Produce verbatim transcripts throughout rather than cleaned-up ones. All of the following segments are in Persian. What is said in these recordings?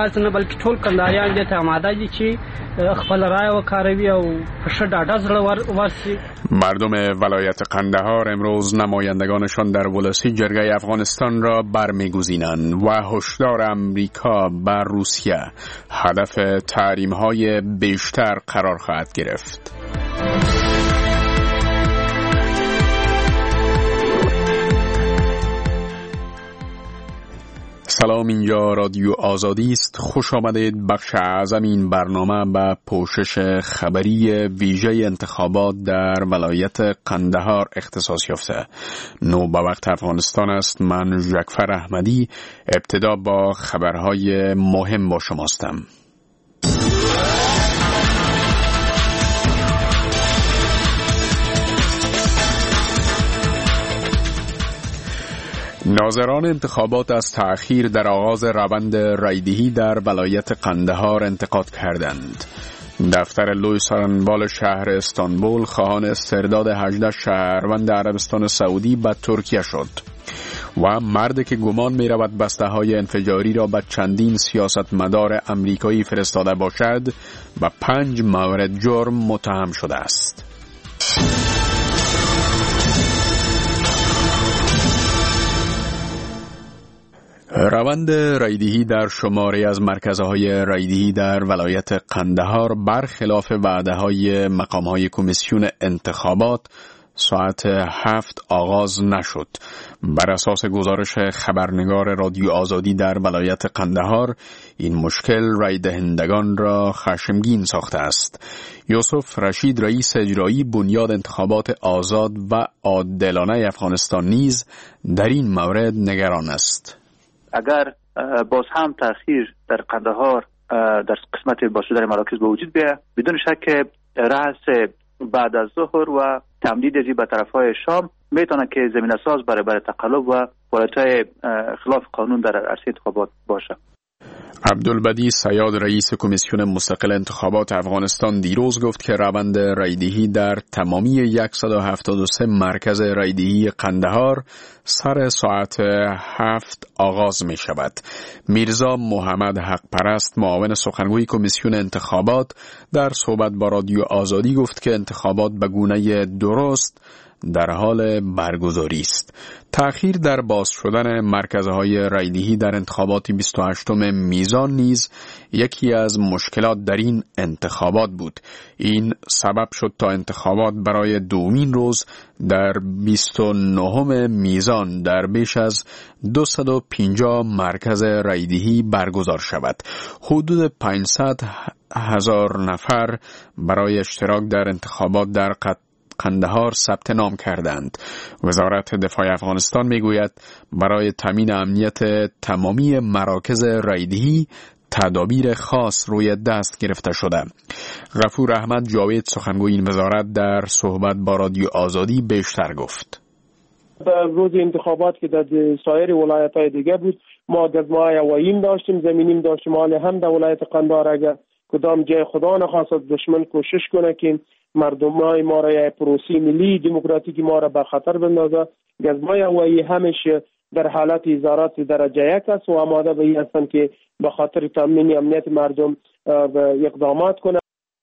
یوازې نه بلکې ټول کندهاریان دې ته آماده دي چې خپل رای وکاروي او په ښه ډاډه زړه ورسي. مردم ولایت قندهار امروز نمایندگانشان در ولسی جرگه افغانستان را برمیگزینند و هشدار امریکا بر روسیه هدف تحریم‌های بیشتر قرار خواهد گرفت. سلام، اینجا رادیو آزادی است. خوش آمدید. بخش اعظم این برنامه به پوشش خبری ویژه انتخابات در ولایت قندهار اختصاص یافته. نو به وقت افغانستان است. من ژکفر احمدی. ابتدا با خبرهای مهم با شماستم. ناظران انتخابات از تأخیر در آغاز روند رایدهی در ولایت قندهار انتقاد کردند. دفتر لوی سرنوال شهر استانبول خواهان استرداد هجده شهروند عربستان سعودی به ترکیه شد و مردی که گمان می رود بسته های انفجاری را به چندین سیاستمدار امریکایی فرستاده باشد و پنج مورد جرم متهم شده است. روند رایدهی در شماری از مرکزهای رایدهی در ولایت قندهار برخلاف وعده‌های مقام‌های کمیسیون انتخابات ساعت هفت آغاز نشد. بر اساس گزارش خبرنگار رادیو آزادی در ولایت قندهار، این مشکل رای دهندگان را خشمگین ساخته است. یوسف رشید، رئیس اجرایی بنیاد انتخابات آزاد و عادلانه افغانستان، نیز در این مورد نگران است. اگر باز هم تأخیر در قندهار در قسمت باشدار مراکز به وجود بیاید، بدون شک رأس بعد از ظهر و تمدید ازی به طرفهای شام میتونه که زمینه ساز برای برای تقلب و فعالیت‌های خلاف قانون در عرصه انتخابات باشه. عبدالبدی صیاد، رئیس کمیسیون مستقل انتخابات افغانستان، دیروز گفت که روند رایدهی در تمامی صد و هفتاد و سه مرکز رایدهی قندهار سر ساعت هفت آغاز می شود. میرزا محمد حق پرست، معاون سخنگوی کمیسیون انتخابات، در صحبت با رادیو آزادی گفت که انتخابات به گونه درست در حال برگزاری است. تأخیر در باز شدن مرکزهای رایدهی در انتخابات بیست و هشتم میزان نیز یکی از مشکلات در این انتخابات بود. این سبب شد تا انتخابات برای دومین روز در بیست و نهم میزان در بیش از دویست و پنجاه مرکز رایدهی برگزار شود. حدود پانصد هزار نفر برای اشتراک در انتخابات در قندهار ثبت نام کردند. وزارت دفاع افغانستان میگوید برای تامین امنیت تمامی مراکز رایدهی تدابیر خاص روی دست گرفته شده. غفور احمد جاوید، سخنگوی این وزارت، در صحبت با رادیو آزادی بیشتر گفت. در روز انتخابات که در سایر ولایت‌های دیگه بود، ما گزمه‌های هواییم داشتیم، زمینیم داشتیم. حالا هم در ولایت قندهار اگر کدام جای خدا نخواست دشمن کوشش کنه که مردمای ما را یا پروسی ملی دموکراتیک ما را به خطر بندازه، گزمه‌های هوایی همیشه در حالت ازارات درجه یک است و آماده به این هستند که به خاطر تامین امنیت مردم اقدامات کنند.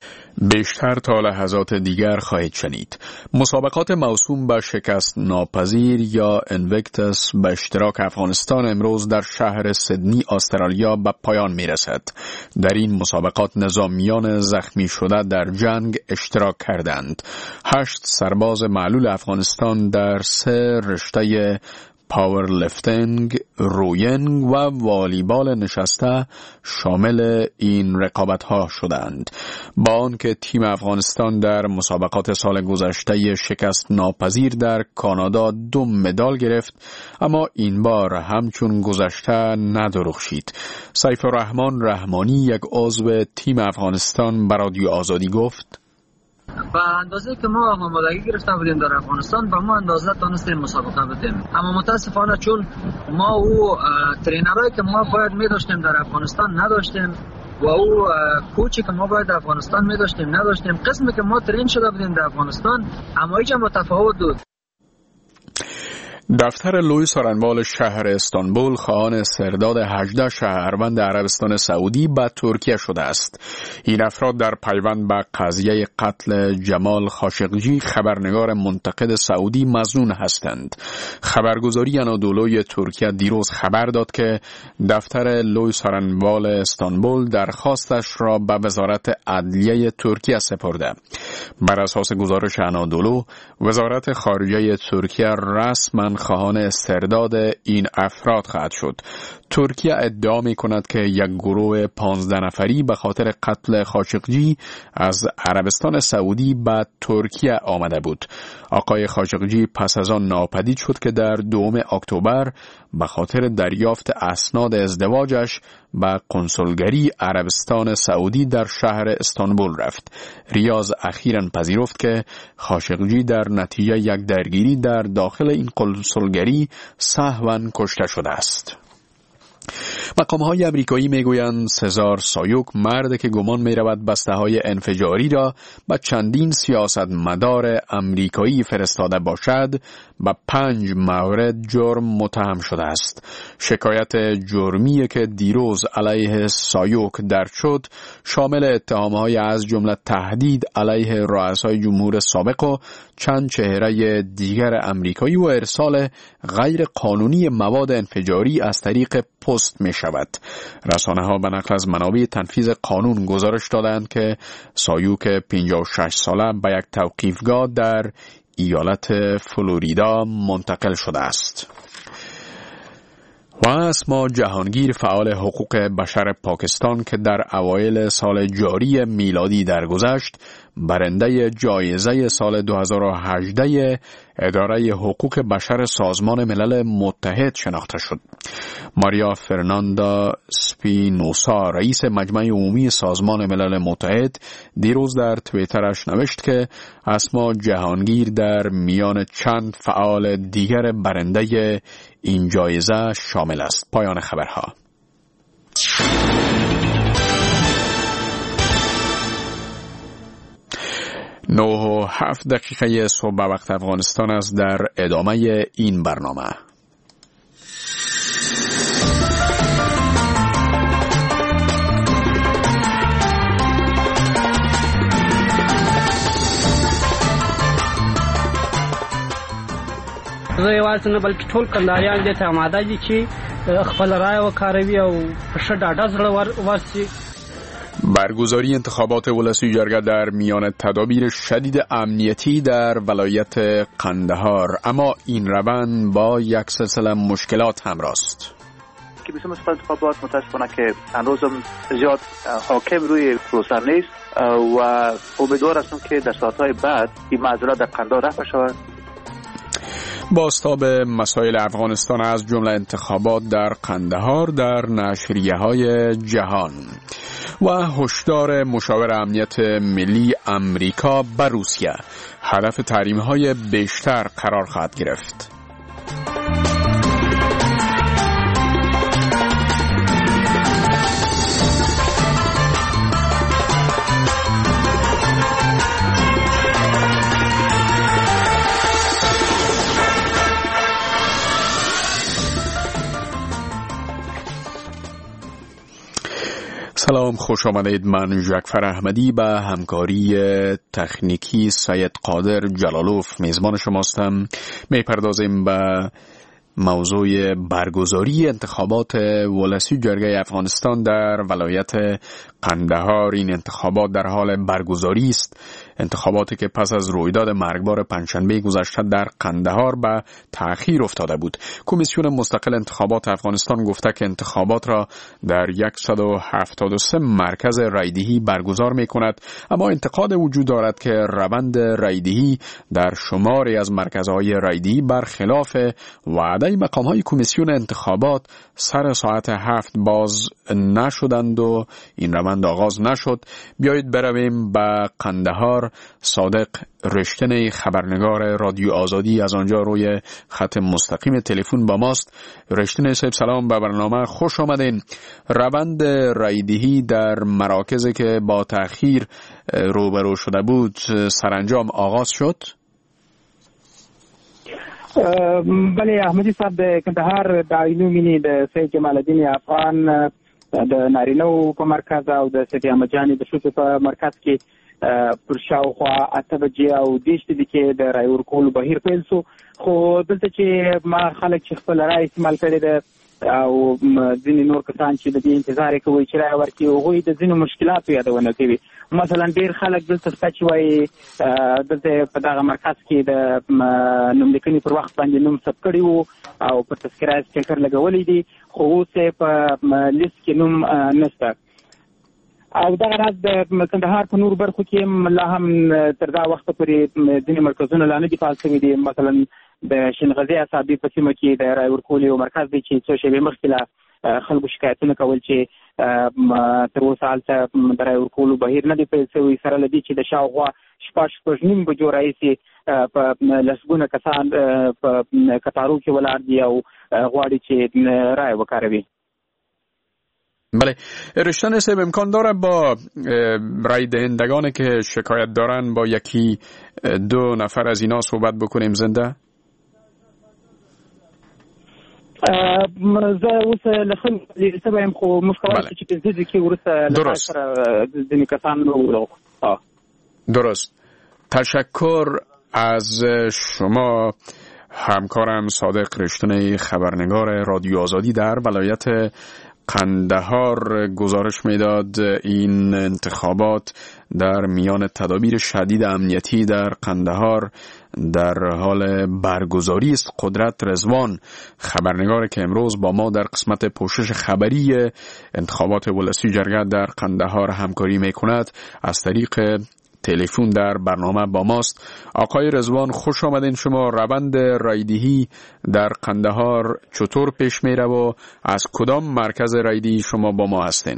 بیشتر تا لحظات دیگر خواهید شنید. مسابقات موسوم به شکست ناپذیر یا انویکتس به اشتراک افغانستان امروز در شهر سیدنی استرالیا به پایان می رسد. در این مسابقات نظامیان زخمی شده در جنگ اشتراک کردند. هشت سرباز معلول افغانستان در سه رشته پاور لفتینگ، روینگ و والیبال نشسته شامل این رقابت‌ها شدند. با آنکه تیم افغانستان در مسابقات سال گذشته شکست ناپذیر در کانادا دو مدال گرفت، اما این بار همچون گذشته ندرخشید. سیف الرحمن رحمانی، یک عضو تیم افغانستان، به رادیو آزادی گفت: به اندازه که ما آمادگی گرفته بودیم در افغانستان به ما اندازه تونستیم مسابقه بدیم، اما متاسفانه چون ما او ترینرایی که ما باید می داشتیم در افغانستان نداشتیم و او کوچی که ما باید در افغانستان می داشتیم نداشتیم، قسمی که ما ترین شده بودیم در افغانستان اما ایجا متفاوت بود. دفتر لوی سارنوال شهر استانبول خواهان سرداد هجده شهروند عربستان سعودی به ترکیه شده است. این افراد در پیوند به قضیه قتل جمال خاشقجی خبرنگار منتقد سعودی مظنون هستند. خبرگزاری آنادولوی ترکیه دیروز خبر داد که دفتر لوی سارنوال استانبول درخواستش را به وزارت عدلیه ترکیه سپرده. بر اساس گزارش آنادولو، وزارت خارجه ترکیه رسما خواهان استرداد این افراد خواهد شد. ترکیه ادعا می کند که یک گروه پانزده نفری به خاطر قتل خاشقجی از عربستان سعودی به ترکیه آمده بود. آقای خاشقجی پس از آن ناپدید شد که در دوم اکتبر به خاطر دریافت اسناد ازدواجش به قنصلگری عربستان سعودی در شهر استانبول رفت. ریاض اخیراً پذیرفت که خاشقجی در نتیجه یک درگیری در داخل این قنصلگری سهواً کشته شده است. مقام‌های امریکایی میگویند سزار سایوک، مرد که گمان می‌رود بسته‌های انفجاری را به چندین سیاستمدار امریکایی فرستاده باشد، به پنج مورد جرم متهم شده است. شکایت جرمی که دیروز علیه سایوک درج شد شامل اتهام‌های از جمله تهدید علیه رؤسای جمهور سابق و چند چهره دیگر امریکایی و ارسال غیر قانونی مواد انفجاری از طریق پست می شود. رسانه ها به نقل از منابع تنفیذ قانون گزارش دادند که سایوک پنجاه و شش ساله به یک توقیفگاه در ایالت فلوریدا منتقل شده است. و اسما جهانگیر، فعال حقوق بشر پاکستان که در اوایل سال جاری میلادی درگذشت برنده جایزه سال دو هزار و هجده اداره حقوق بشر سازمان ملل متحد شناخته شد. ماریا فرناندا سپینوسا، رئیس مجمع عمومی سازمان ملل متحد، دیروز در توییترش نوشت که اسما جهانگیر در میان چند فعال دیگر برنده این جایزه شامل است. پایان خبرها. نه و هفت دقیقه صبح به وقت افغانستان است. در ادامه این برنامه زه یوازې نه بلکې ټول کندهاریان دې ته آماده دي چې خپل رای وکاروي او په ښه ډاډه زړه ورسي. برگزاری انتخابات ولسی جرگه در میان تدابیر شدید امنیتی در ولایت قندهار، اما این روند با یک سلسله مشکلات همراه است. که بیشتر مثل انتخابات متاسفانه که امروز زیاد حاکم روی پروسه نیست و امیدوار هستم که در ساعتهای بعد این معضلات در قندهار رفع شود. بازتاب مسائل افغانستان از جمله انتخابات در قندهار در نشریه‌های جهان و هشدار مشاور امنیت ملی امریکا بر روسیه، هدف تحریم‌های بیشتر قرار خواهد گرفت. سلام، خوش آمدید. من جعفر احمدی به همکاری تکنیکی سید قادر جلالوف میزبان شماستم. میپردازیم به موضوع برگزاری انتخابات ولسی جرگه افغانستان در ولایت قندهار. این انتخابات در حال برگزاری است. انتخاباتی که پس از رویداد مرگبار پنجشنبه گذشته در قندهار به تأخیر افتاده بود. کمیسیون مستقل انتخابات افغانستان گفته که انتخابات را در صد و هفتاد و سه مرکز رایدهی برگزار می کند، اما انتقاد وجود دارد که روند رایدهی در شماری از مرکزهای رایدهی برخلاف وعده مقامهای کمیسیون انتخابات سر ساعت هفت باز نشدند و این روند آغاز نشد. بیایید برویم به قندهار. صادق رشتن، خبرنگار رادیو آزادی، از آنجا روی خط مستقیم تلفن با ماست. رشتن صاحب سلام، به برنامه خوش آمدین. روند رایدهی در مراکزی که با تأخیر روبرو شده بود سرانجام آغاز شد؟ بله احمدی صاحب د کندهار د عینو مینې د سید جمال الدین افغان د نارینه په مرکز او د سید احمد جان د شوتو په مرکز کې پر شاوخوا اته بجې او دېرش دقیقې د رای ورکولو بهیر پیل شو. خو دلته چې ما خلک چې خپل رای استعمال کړی ده او ځینې نور کسان چې د دې انتظار کوي چې رای ورکړي هغوی د ځینو مشکلاتو یادونه کوي. مثلا ډېر خلک دلته شته چې وایي دلته په دغه مرکز کې د نوملیکنې پر وخت باندې نوم ثبت کړي وو او پر تذکره یې سټیکر لګولی دي، خو اوس یې په لیست کې نوم نشته. او دغه راز د کندهار په نور برخو کې لا هم تر دا وخته پورې ځینې مرکزونه لا نه دي فعال شوي دي. مثلا د شینغزي اصابي په سیمه کې د رای ورکولو یو مرکز دی چې څو شېبې مخکې له خلکو شکایتونه کول چې تر اوسه هلته د رای ورکولو بهیر نه دی پیل شوی، سره له دې چې د شاوخوا شپږ شپږ نیم بجو راهیسې په لسګونه کسان په کتارو کې ولاړ دي او غواړي چې رای وکاروي. بله، رشتن صاحب امکان داره با رای دهندگانی که شکایت دارن با یکی دو نفر از اینا صحبت بکنیم زنده؟ زه اوس له خلکو لیرې شوی یم، خو موږ کولی شو چې پنځه دقیقې وروسته له تاسو سره ځینې کسان وګورو. درست. تشکر از شما همکارم صادق رشتن، خبرنگار رادیو آزادی در ولایت قندهار گزارش میداد. این انتخابات در میان تدابیر شدید امنیتی در قندهار در حال برگزاری است. قدرت رضوان، خبرنگار که امروز با ما در قسمت پوشش خبری انتخابات ولسی جرگه در قندهار همکاری میکند، از طریق تلفن در برنامه با ماست. آقای رضوان خوش آمدین. شما روند رایدهی در قندهار چطور پیش میره و از کدام مرکز رایدهی شما با ما هستین؟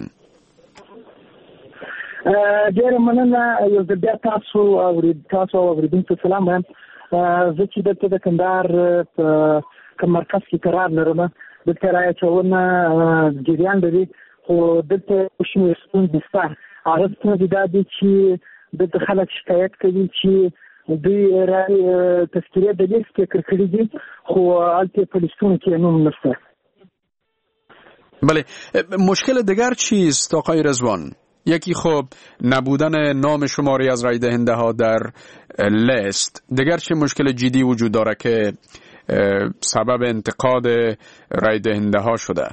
ډیره مننه. یو ځل بیا تاسو اورید تاسو اوریدونکو سلام وایم. زه چې دلته د کندهار په کوم مرکز کې قرار لرم، دلته رایه اچونه جریان لري، خو دلته شمېر ستونزې شته. هغه ستونزې دا دي چې دلته خلک شکایت کوي چې دوی رای تذکیره د لیست فکر کړي دي، خو هلته په لیستونو کې نوم نشته. بله، مشکل دیگر چیست آقای رضوان؟ یکی خب نبودن نام شماری از رای دهنده ها در لیست. دیگر چه مشکل جدی وجود داره که سبب انتقاد رای دهنده ها شده؟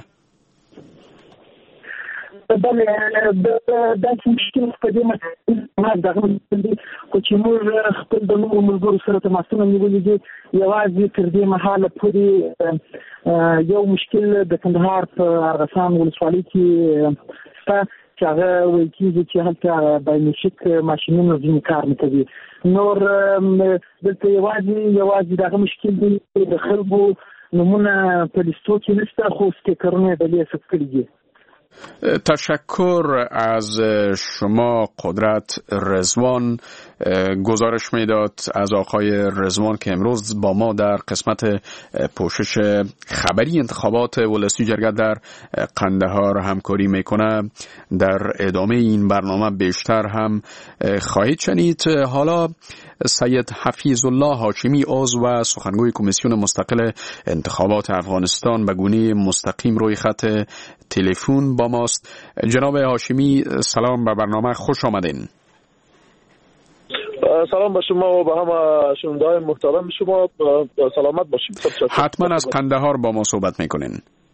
بله، داسې مشکل په دې مرکز دغه دی، خو چې موږ خپل د نورو ملګرو سره تماسونه نیولي دي. یوازې تر دې مهاله پورې یو مشکل د کندهار په ارغسان ولسوالۍ کې شته چې هغه ویل کېږي چې هلته بایومیټریک ماشینونه ځینې کار نه کوي. نور دلته یوازې یوازې دغه مشکل دی، د خلکو نومونه په لیستو کې نشته، خو سټیکرونه یې د لیست ثبت کړي دي. تشکر از شما قدرت رضوان. گزارش میداد از آقای رضوان که امروز با ما در قسمت پوشش خبری انتخابات ولسی جرگه در قندهار همکاری میکنه. در ادامه این برنامه بیشتر هم خواهید شنید. حالا سید حفیظ الله هاشمی، عضو و سخنگوی کمیسیون مستقل انتخابات افغانستان، به گونه مستقیم روی خط تلفن با ماست. جناب هاشمی سلام، به برنامه خوش آمدین. سلام به شما و به همه شنونده‌های محترم شما. سلامت باشید. حتما از قندهار با ما صحبت میکنین.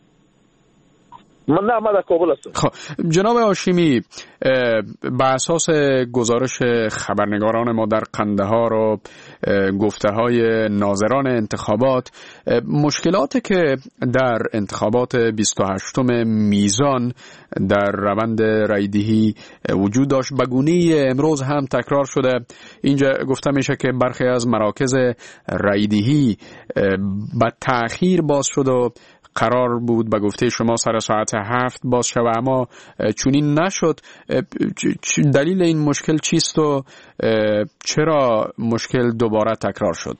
من نه، من در کابل هستم. خب جناب هاشمی، به اساس گزارش خبرنگاران ما در قندهار و گفته های ناظران انتخابات، مشکلاتی که در انتخابات بیست و هشتم میزان در روند رایدهی وجود داشت به گونه امروز هم تکرار شده. اینجا گفته میشه که برخی از مراکز رایدهی به تأخیر باز شد و قرار بود به گفته شما سر ساعت هفت باز شود، اما چنین نشد. دلیل این مشکل چیست و چرا مشکل دوباره تکرار شد؟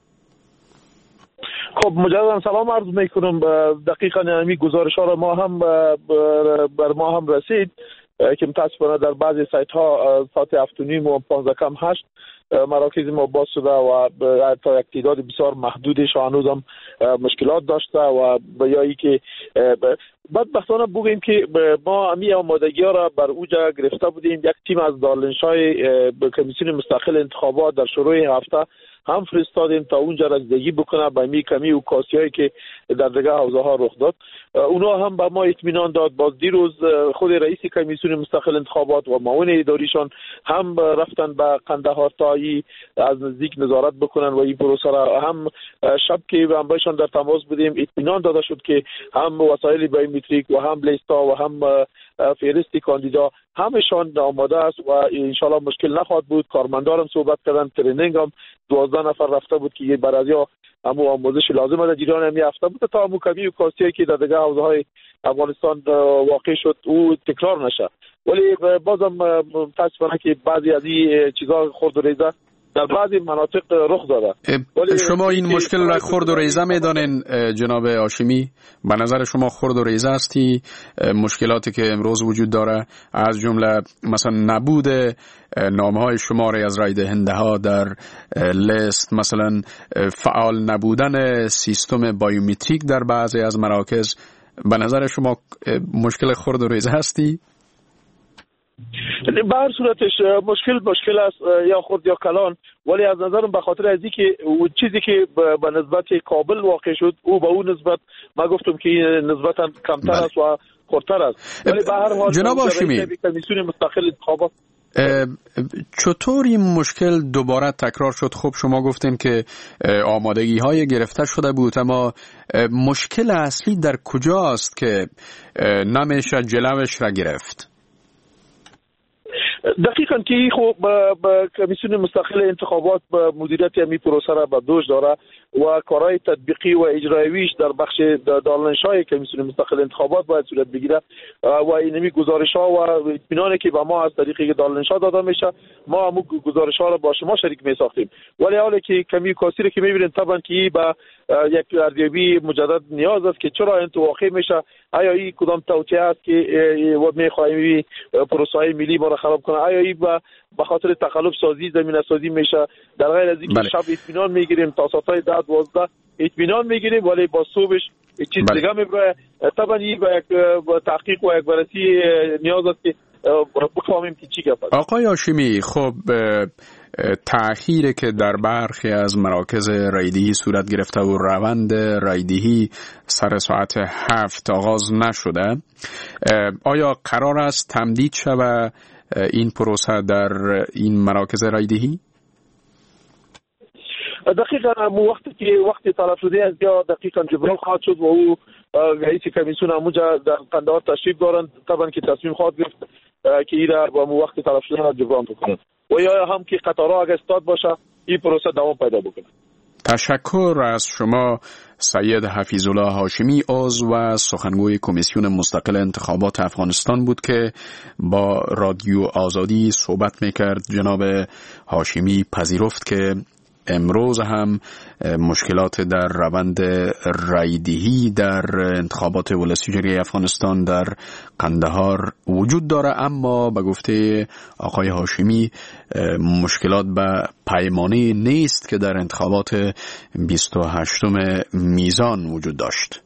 خب مجددا سلام عرض میکنم. دقیقاً همین گزارش ها را ما هم بر ما هم رسید که متاسفانه در بعضی سایت ها ساعت هفت و نیم و پانزده کم هشت مراکز ما باز شده و تا یک تعداد بسیار محدودش هنوز هم مشکلات داشته و یا ای که بدبختانه بگیم که ما امی آمادگی ها را بر اوجا گرفته بودیم. یک تیم از دارالانشای کمیسیون مستقل انتخابات در شروع هفته هم فرستادیم تا اونجا رسیدگی بکنه به می کمی و کاسی هایی که در دیگه حوزه ها رخ داد. اونا هم به ما اطمینان داد. باز دیروز خود رئیس کمیسیون مستقل انتخابات و معاون اداریشان هم رفتن به قندهار تا از نزدیک نظارت بکنن و این پروسه را هم شب که هم باشون در تماس بودیم اطمینان داده شد که هم وسایل بایومتریک و هم لیستا و هم فهرست کاندیدا همشان آماده است و انشالله مشکل نخواهد بود. کارمندارم صحبت کردن، ترینینگ هم دوازده نفر رفته بود که برازیا همو آموزش لازم در جریان هم یافته بود تا همو کمی و کاسیه که در دیگه حوزه های افغانستان واقع شد او تکرار نشه. ولی بازم متاسفانه که بعضی از این چیزا خرد و ریزه در بعضی مناطق رخ داده. شما این مشکل را خرد و ریزه میدانین جناب هاشمی؟ به نظر شما خرد و ریزه استی مشکلاتی که امروز وجود داره، از جمله مثلا نبود نامهای شماره از رای دهنده ها در لیست، مثلا فعال نبودن سیستم بایومتریک در بعضی از مراکز، به نظر شما مشکل خرد و ریزه هستی؟ به هر صورتش مشکل مشکل است یا خرد یا کلان، ولی از نظرم به خاطر از اینکه چیزی که به نسبت کابل واقع شد او به اون نسبت ما گفتم که نسبتا کمتر است و خردتر است. ولی به هر حال جناب هاشمی کمیسیون مستقل انتخابات چطور این مشکل دوباره تکرار شد؟ خب شما گفتین که آمادگی های گرفته شده بود، اما مشکل اصلی در کجاست که نمیشه جلوش را گرفت؟ دقیقاً که خب با کمیسیون مستقل انتخابات با مدیریت همی پروسه را به دوش داره و کارهای تطبیقی و اجراییش در بخش دارالانشای کمیسیون مستقل انتخابات باید صورت بگیره و اینمی گزارش ها و اطمینانی که به ما از طریق دارالانشا داده میشه ما هم گزارش ها را با شما شریک می ساختیم. ولی حالا که کمی کاسی را که میبینید طبعا که با یک ارزیابی مجدد نیاز است که چرا این واقع میشه، آیا این کدام توطئه است که و میخواهیم پروسه های ملی ما را خراب کنه، آیا این به خاطر تخلف سازی زمینه سازی میشه. در غیر از اینکه شب اطمینان میگیریم تا ساعت ده دوازده اطمینان میگیریم ولی با صبحش چیز دیگه میبره. طبعا این با یک تحقیق و یک بررسی نیاز است که بفهمیم که چی گپ است. آقای هاشمی، خب تأخیری که در برخی از مراکز رایدهی صورت گرفته و روند رایدهی سر ساعت هفت آغاز نشده، آیا قرار است تمدید شود این پروسه در این مراکز رایدهی؟ دقیقاً وقتی که وقتی طلب شده از یا دقیقاً جبران خواهد شد و او رئیس کمیسیون همونجا در قندهار تشریف دارند، طبعا که تصمیم خواهد گرفت که این را با وقتی طلب شده را جبران بکنند و یا هم که قطارها اگه استاد باشه این پروسه دوام پیدا بکنه. تشکر از شما سید حفیظالله هاشمی، عضو و سخنگوی کمیسیون مستقل انتخابات افغانستان بود که با رادیو آزادی صحبت میکرد. جناب هاشمی پذیرفت که امروز هم مشکلات در روند رایدهی در انتخابات ولسی جمهوری افغانستان در قندهار وجود داره، اما به گفته آقای هاشمی مشکلات به پیمانه نیست که در انتخابات بیست و هشتم میزان وجود داشت.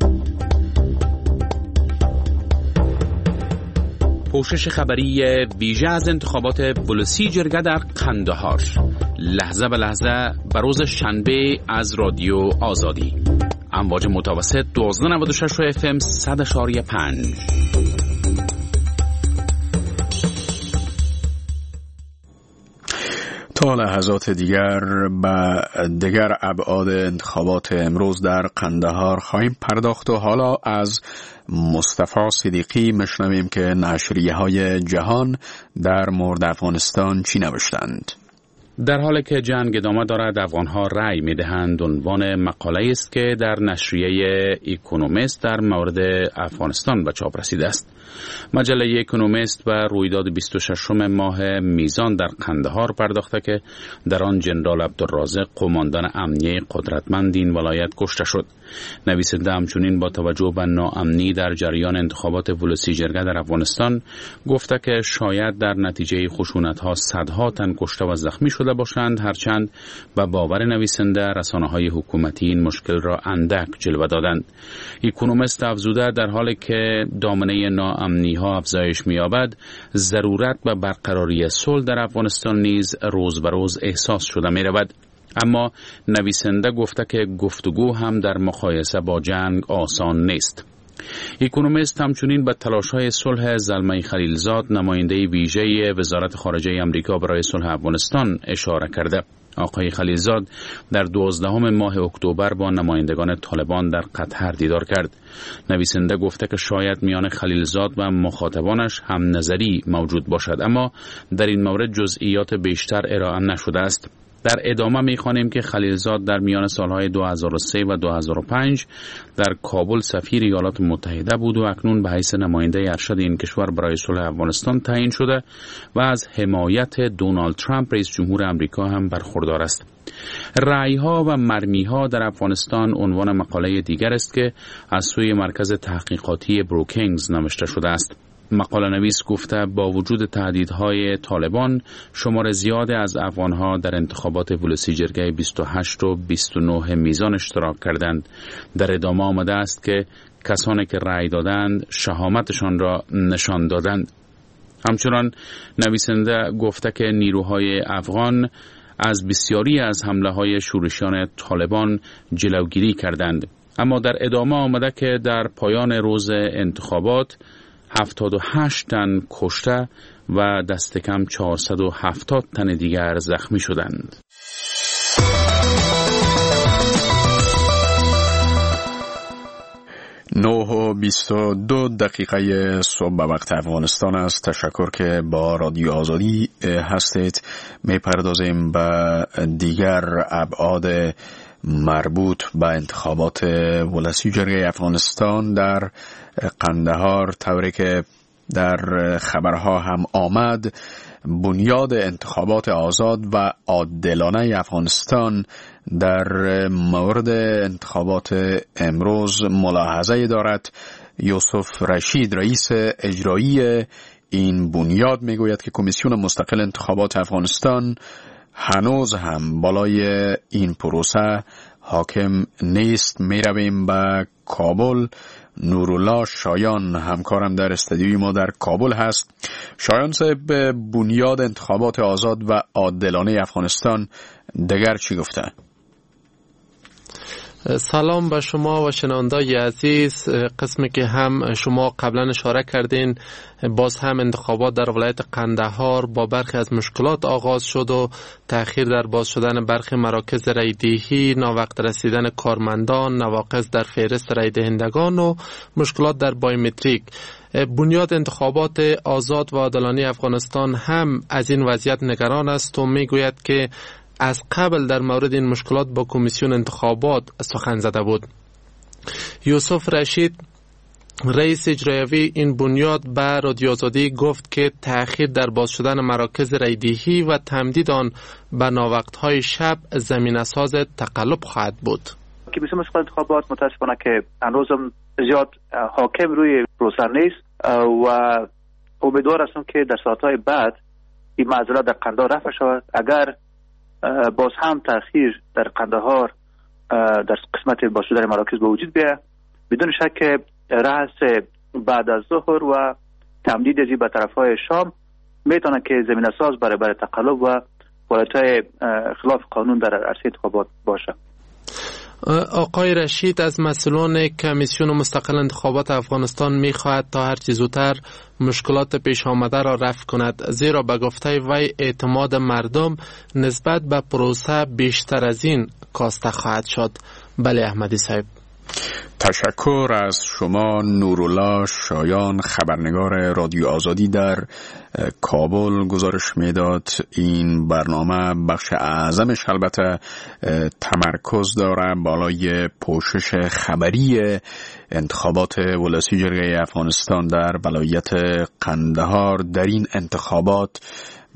پوشش خبری ویژه از انتخابات ولسی جرگه در قندهار، لحظه به لحظه بر روز شنبه از رادیو آزادی، امواج متوسط دوازده نود و شش اف ام صد اشاریه پنج. تا لحظات دیگر به دیگر ابعاد انتخابات امروز در قندهار خواهیم پرداخت و حالا از مصطفی صدیقی مشنویم که نشریه های جهان در مورد افغانستان چی نوشتند. در حالی که جنگ ادامه دارد، افغانها رأی می‌دهند عنوان مقاله است که در نشریه اکونومیست در مورد افغانستان به چاپ رسیده است. مجله اکونومیست به رویداد بیست و ششم ماه میزان در قندهار پرداخته که در آن جنرال عبدالرازق قماندان امنیه قدرتمند این ولایت کشته شد. نویسنده همچنین با توجه به ناامنی در جریان انتخابات ولسی جرگه در افغانستان گفته که شاید در نتیجه خشونت‌ها صدها تن کشته و زخمی شده شده باشند، هرچند به باور نویسنده رسانه‌های حکومتی این مشکل را اندک جلوه دادند. اکونومیست افزوده در حالی که دامنه ناامنی‌ها افزایش می‌یابد، ضرورت به برقراری صلح در افغانستان نیز روز به روز احساس شده می‌رود. اما نویسنده گفته که گفتگو هم در مقایسه با جنگ آسان نیست. اکونومیست همچنین به تلاش‌های صلح زلمه خلیلزاد، نماینده ویژه وزارت خارجه آمریکا برای صلح افغانستان اشاره کرده. آقای خلیلزاد در دوازدهم ماه اکتبر با نمایندگان طالبان در قطر دیدار کرد. نویسنده گفته که شاید میان خلیلزاد و مخاطبانش هم نظری موجود باشد، اما در این مورد جزئیات بیشتر ارائه نشده است. در ادامه می‌خوانیم که خلیلزاد در میان سالهای دو هزار و سه و دو هزار و پنج در کابل سفیر ایالات متحده بود و اکنون به حیث نماینده ارشد این کشور برای صلح افغانستان تعیین شده و از حمایت دونالد ترامپ رئیس جمهور آمریکا هم برخوردار است. رأی‌ها و مرمی‌ها در افغانستان عنوان مقاله دیگر است که از سوی مرکز تحقیقاتی بروکینگز نوشته شده است. مقاله نویس گفته با وجود تهدیدهای طالبان، شمار زیاد از افغانها در انتخابات ولسی جرگه بیست و هشت و بیست و نه میزان اشتراک کردند. در ادامه آمده است که کسانی که رأی دادند شهامتشان را نشان دادند. همچنان نویسنده گفته که نیروهای افغان از بسیاری از حمله‌های شورشیان طالبان جلوگیری کردند. اما در ادامه آمده که در پایان روز انتخابات هفتاد و هشت تن کشته و دست کم چهارصد و هفتاد تن دیگر زخمی شدند. نه و بیست و دو دقیقه صبح به وقت افغانستان است. تشکر که با رادیو آزادی هستید. میپردازیم به دیگر ابعاد مربوط به انتخابات ولسی جرگه افغانستان در قندهار. طوری که در خبرها هم آمد، بنیاد انتخابات آزاد و عادلانه افغانستان در مورد انتخابات امروز ملاحظه دارد. یوسف رشید رئیس اجرایی این بنیاد میگوید که کمیسیون مستقل انتخابات افغانستان هنوز هم بالای این پروسه حاکم نیست. می رویم به کابل. نورالله شایان همکارم در استودیوی ما در کابل هست. شایان صاحب، بنیاد انتخابات آزاد و عادلانه افغانستان دیگر چی گفته؟ سلام به شما و شنوندای عزیز. قسمی که هم شما قبلا اشاره کردین، باز هم انتخابات در ولایت قندهار با برخی از مشکلات آغاز شد و تأخیر در باز شدن برخی مراکز رایدهی، ناوقت رسیدن کارمندان، نواقص در فهرست رای دهندگان و مشکلات در بایومتریک. بنیاد انتخابات آزاد و عادلانه افغانستان هم از این وضعیت نگران است و میگوید که از قبل در مورد این مشکلات با کمیسیون انتخابات سخن زده بود. یوسف رشید رئیس اجرایی این بنیاد به رادیو آزادی گفت که تأخیر در باز شدن مراکز رایدهی و تمدید آن به ناوقت‌های شب زمینه‌ساز تقلب خواهد بود. کمیسیون مستقل انتخابات متاسفانه که هنوزم زیاد حاکم روی پروسه نیست و امیدوار هستم که در ساعت‌های بعد این معضلات در قندهار رفع شود. اگر باز هم تأخیر در قندهار در قسمت باز شدن مراکز به وجود بیاید، بدون شک که رأس بعد از ظهر و تمدید ازی به طرفهای شام میتونه که زمینه ساز برای برای تقلب و فعالیت‌های خلاف قانون در عرصه انتخابات باشه. آقای رشید از مسئولان کمیسیون مستقل انتخابات افغانستان می‌خواهد تا هر چه زودتر مشکلات پیش آمده را رفع کند، زیرا به گفته وی اعتماد مردم نسبت به پروسه بیشتر از این کاسته خواهد شد. بله احمدی صاحب. تشکر از شما نورالله شایان، خبرنگار رادیو آزادی در کابل گزارش میداد. این برنامه بخش اعظمش البته تمرکز داره بالای پوشش خبری انتخابات ولسی جرگه افغانستان در ولایت قندهار. در این انتخابات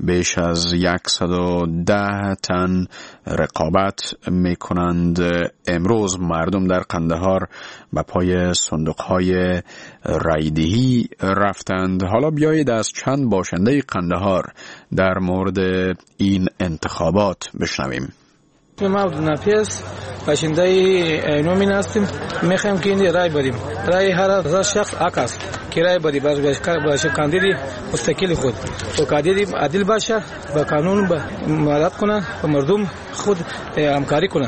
بیش از صد و ده تن رقابت می کنند. امروز مردم در قندهار به پای صندوق‌های رایدهی رفتند. حالا بیایید از چند باشنده قندهار در مورد این انتخابات بشنویم. ما عبدالنفیس باشنده اینومین هستیم. میخوایم که این رای بدیم. رای هر هزار شخص حق است که رای بدی باشه کاندیدی مستقل خود و کاندیدی عادل باشه، با قانون با مراعات کنه و مردم خود همکاری کنه.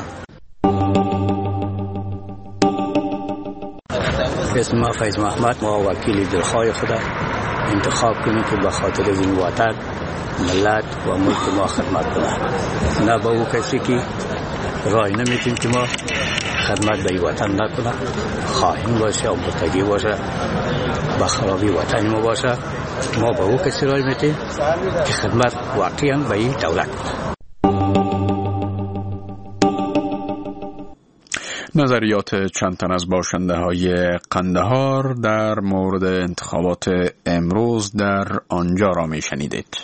اسم ما فیض محمد، ما وکیل دلخواه خدا انتخاب کنیم که به خاطر این وطن، ملت و ملک ما خدمت کنه، نه با او کسی که رای نمیتیم که ما خدمت به وطن نکنه، خائن باشه و مرتدی باشه، با خرابی وطن ما باشه. ما با او کسی رای میتیم که خدمت واقعا به این دولت کنه. نظریات چند تن از باشنده های قندهار در مورد انتخابات امروز در آنجا را می شنیدید.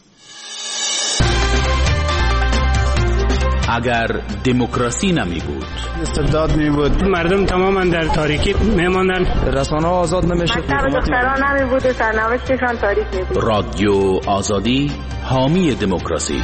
اگر دموکراسی نمی بود، استبداد می بود، مردم تماما در تاریکی می ماندن، رسانه ها آزاد نمیشد، دختران نمی بود و سرنوشتشان تاریک می بود. رادیو آزادی حامی دموکراسی.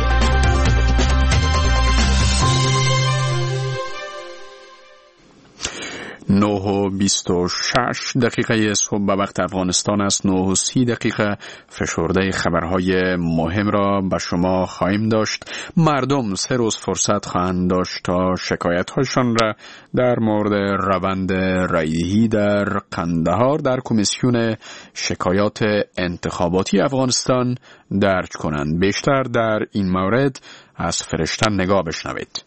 نه و بیست و شش دقیقه صبح به وقت افغانستان است. نه و سی دقیقه فشرده خبرهای مهم را به شما خواهیم داشت. مردم سه روز فرصت خواهند داشت تا شکایت‌هایشان را در مورد روند رایدهی در قندهار در کمیسیون شکایات انتخاباتی افغانستان درج کنند. بیشتر در این مورد از فرشته نگاه بشنوید.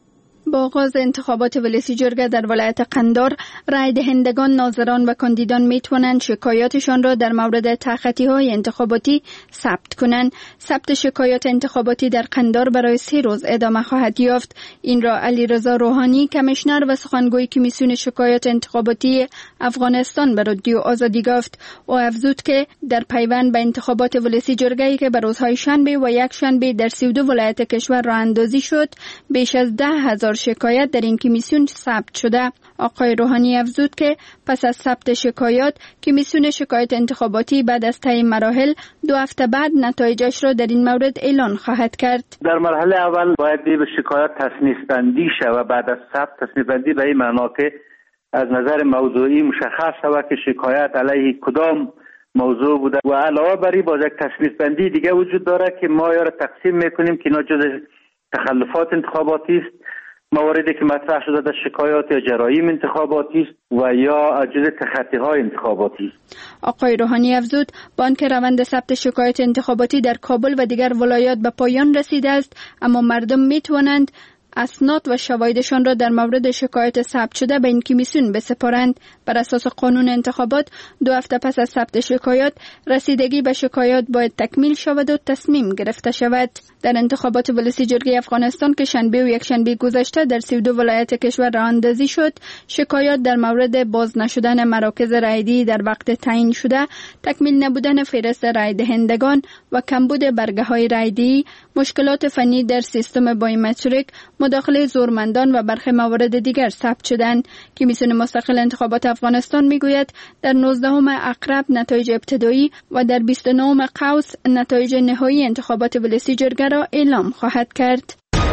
با آغاز انتخابات ولسی جرگه در ولایت قندهار، رای دهندگان، ناظران و کاندیدان می توانند شکایاتشان را در مورد تخطی های انتخاباتی ثبت کنند. ثبت شکایات انتخاباتی در قندهار برای سه روز ادامه خواهد یافت. این را علیرضا روحانی، کمیشنر و سخنگوی کمیسیون شکایات انتخاباتی افغانستان به رادیو آزادی گفت. او افزود که در پیوند به انتخابات ولسی جرگه‌ای که به روزهای شنبه و یک شنبه در سی و دو ولایت کشور راه اندازی شد، بیش از ده هزار شکایت در این کمیسیون ثبت شده. آقای روحانی افزود که پس از ثبت شکایات، کمیسیون شکایت انتخاباتی بعد از طی مراحل دو هفته بعد نتایجش را در این مورد اعلان خواهد کرد. در مرحله اول باید به شکایات تصنیف بندی شود. بعد از ثبت تصنیف بندی به این معنا که از نظر موضوعی مشخص شود که شکایت علیه کدام موضوع بوده و علاوه بر این باز یک تصنیف بندی دیگه وجود داره که ما یا را تقسیم میکنیم که اینا جز تخلفات انتخاباتی است، مواردی که مطرح شده در شکایات یا جرایم انتخاباتی است و یا جز تخطی‌های انتخاباتی است. آقای روحانی افزود با آنکه روند ثبت شکایت انتخاباتی در کابل و دیگر ولایات به پایان رسیده است، اما مردم میتوانند اسناد و شواهدشان را در مورد شکایت ثبت شده به این کمیسیون بسپارند. بر اساس قانون انتخابات دو هفته پس از ثبت شکایات، رسیدگی به شکایات باید تکمیل شود و تصمیم گرفته شود. در انتخابات ولسی جرگه افغانستان که شنبه و یک شنبه گذشته در سی و دو ولایت کشور راه اندازی شد، شکایات در مورد باز نشدن مراکز رایدهی در وقت تعیین شده، تکمیل نبودن فهرست رای دهندگان و کمبود برگه های رایدهی، مشکلات فنی در سیستم بایومتریک، مداخله زورمندان و برخی موارد دیگر ثبت شدند. کمیسیون مستقل انتخابات افغانستان میگوید در نوزدهم عقرب نتایج ابتدایی و در بیست و نهم قوس نتایج نهایی انتخابات ولسی جرگه را اعلام خواهد کرد.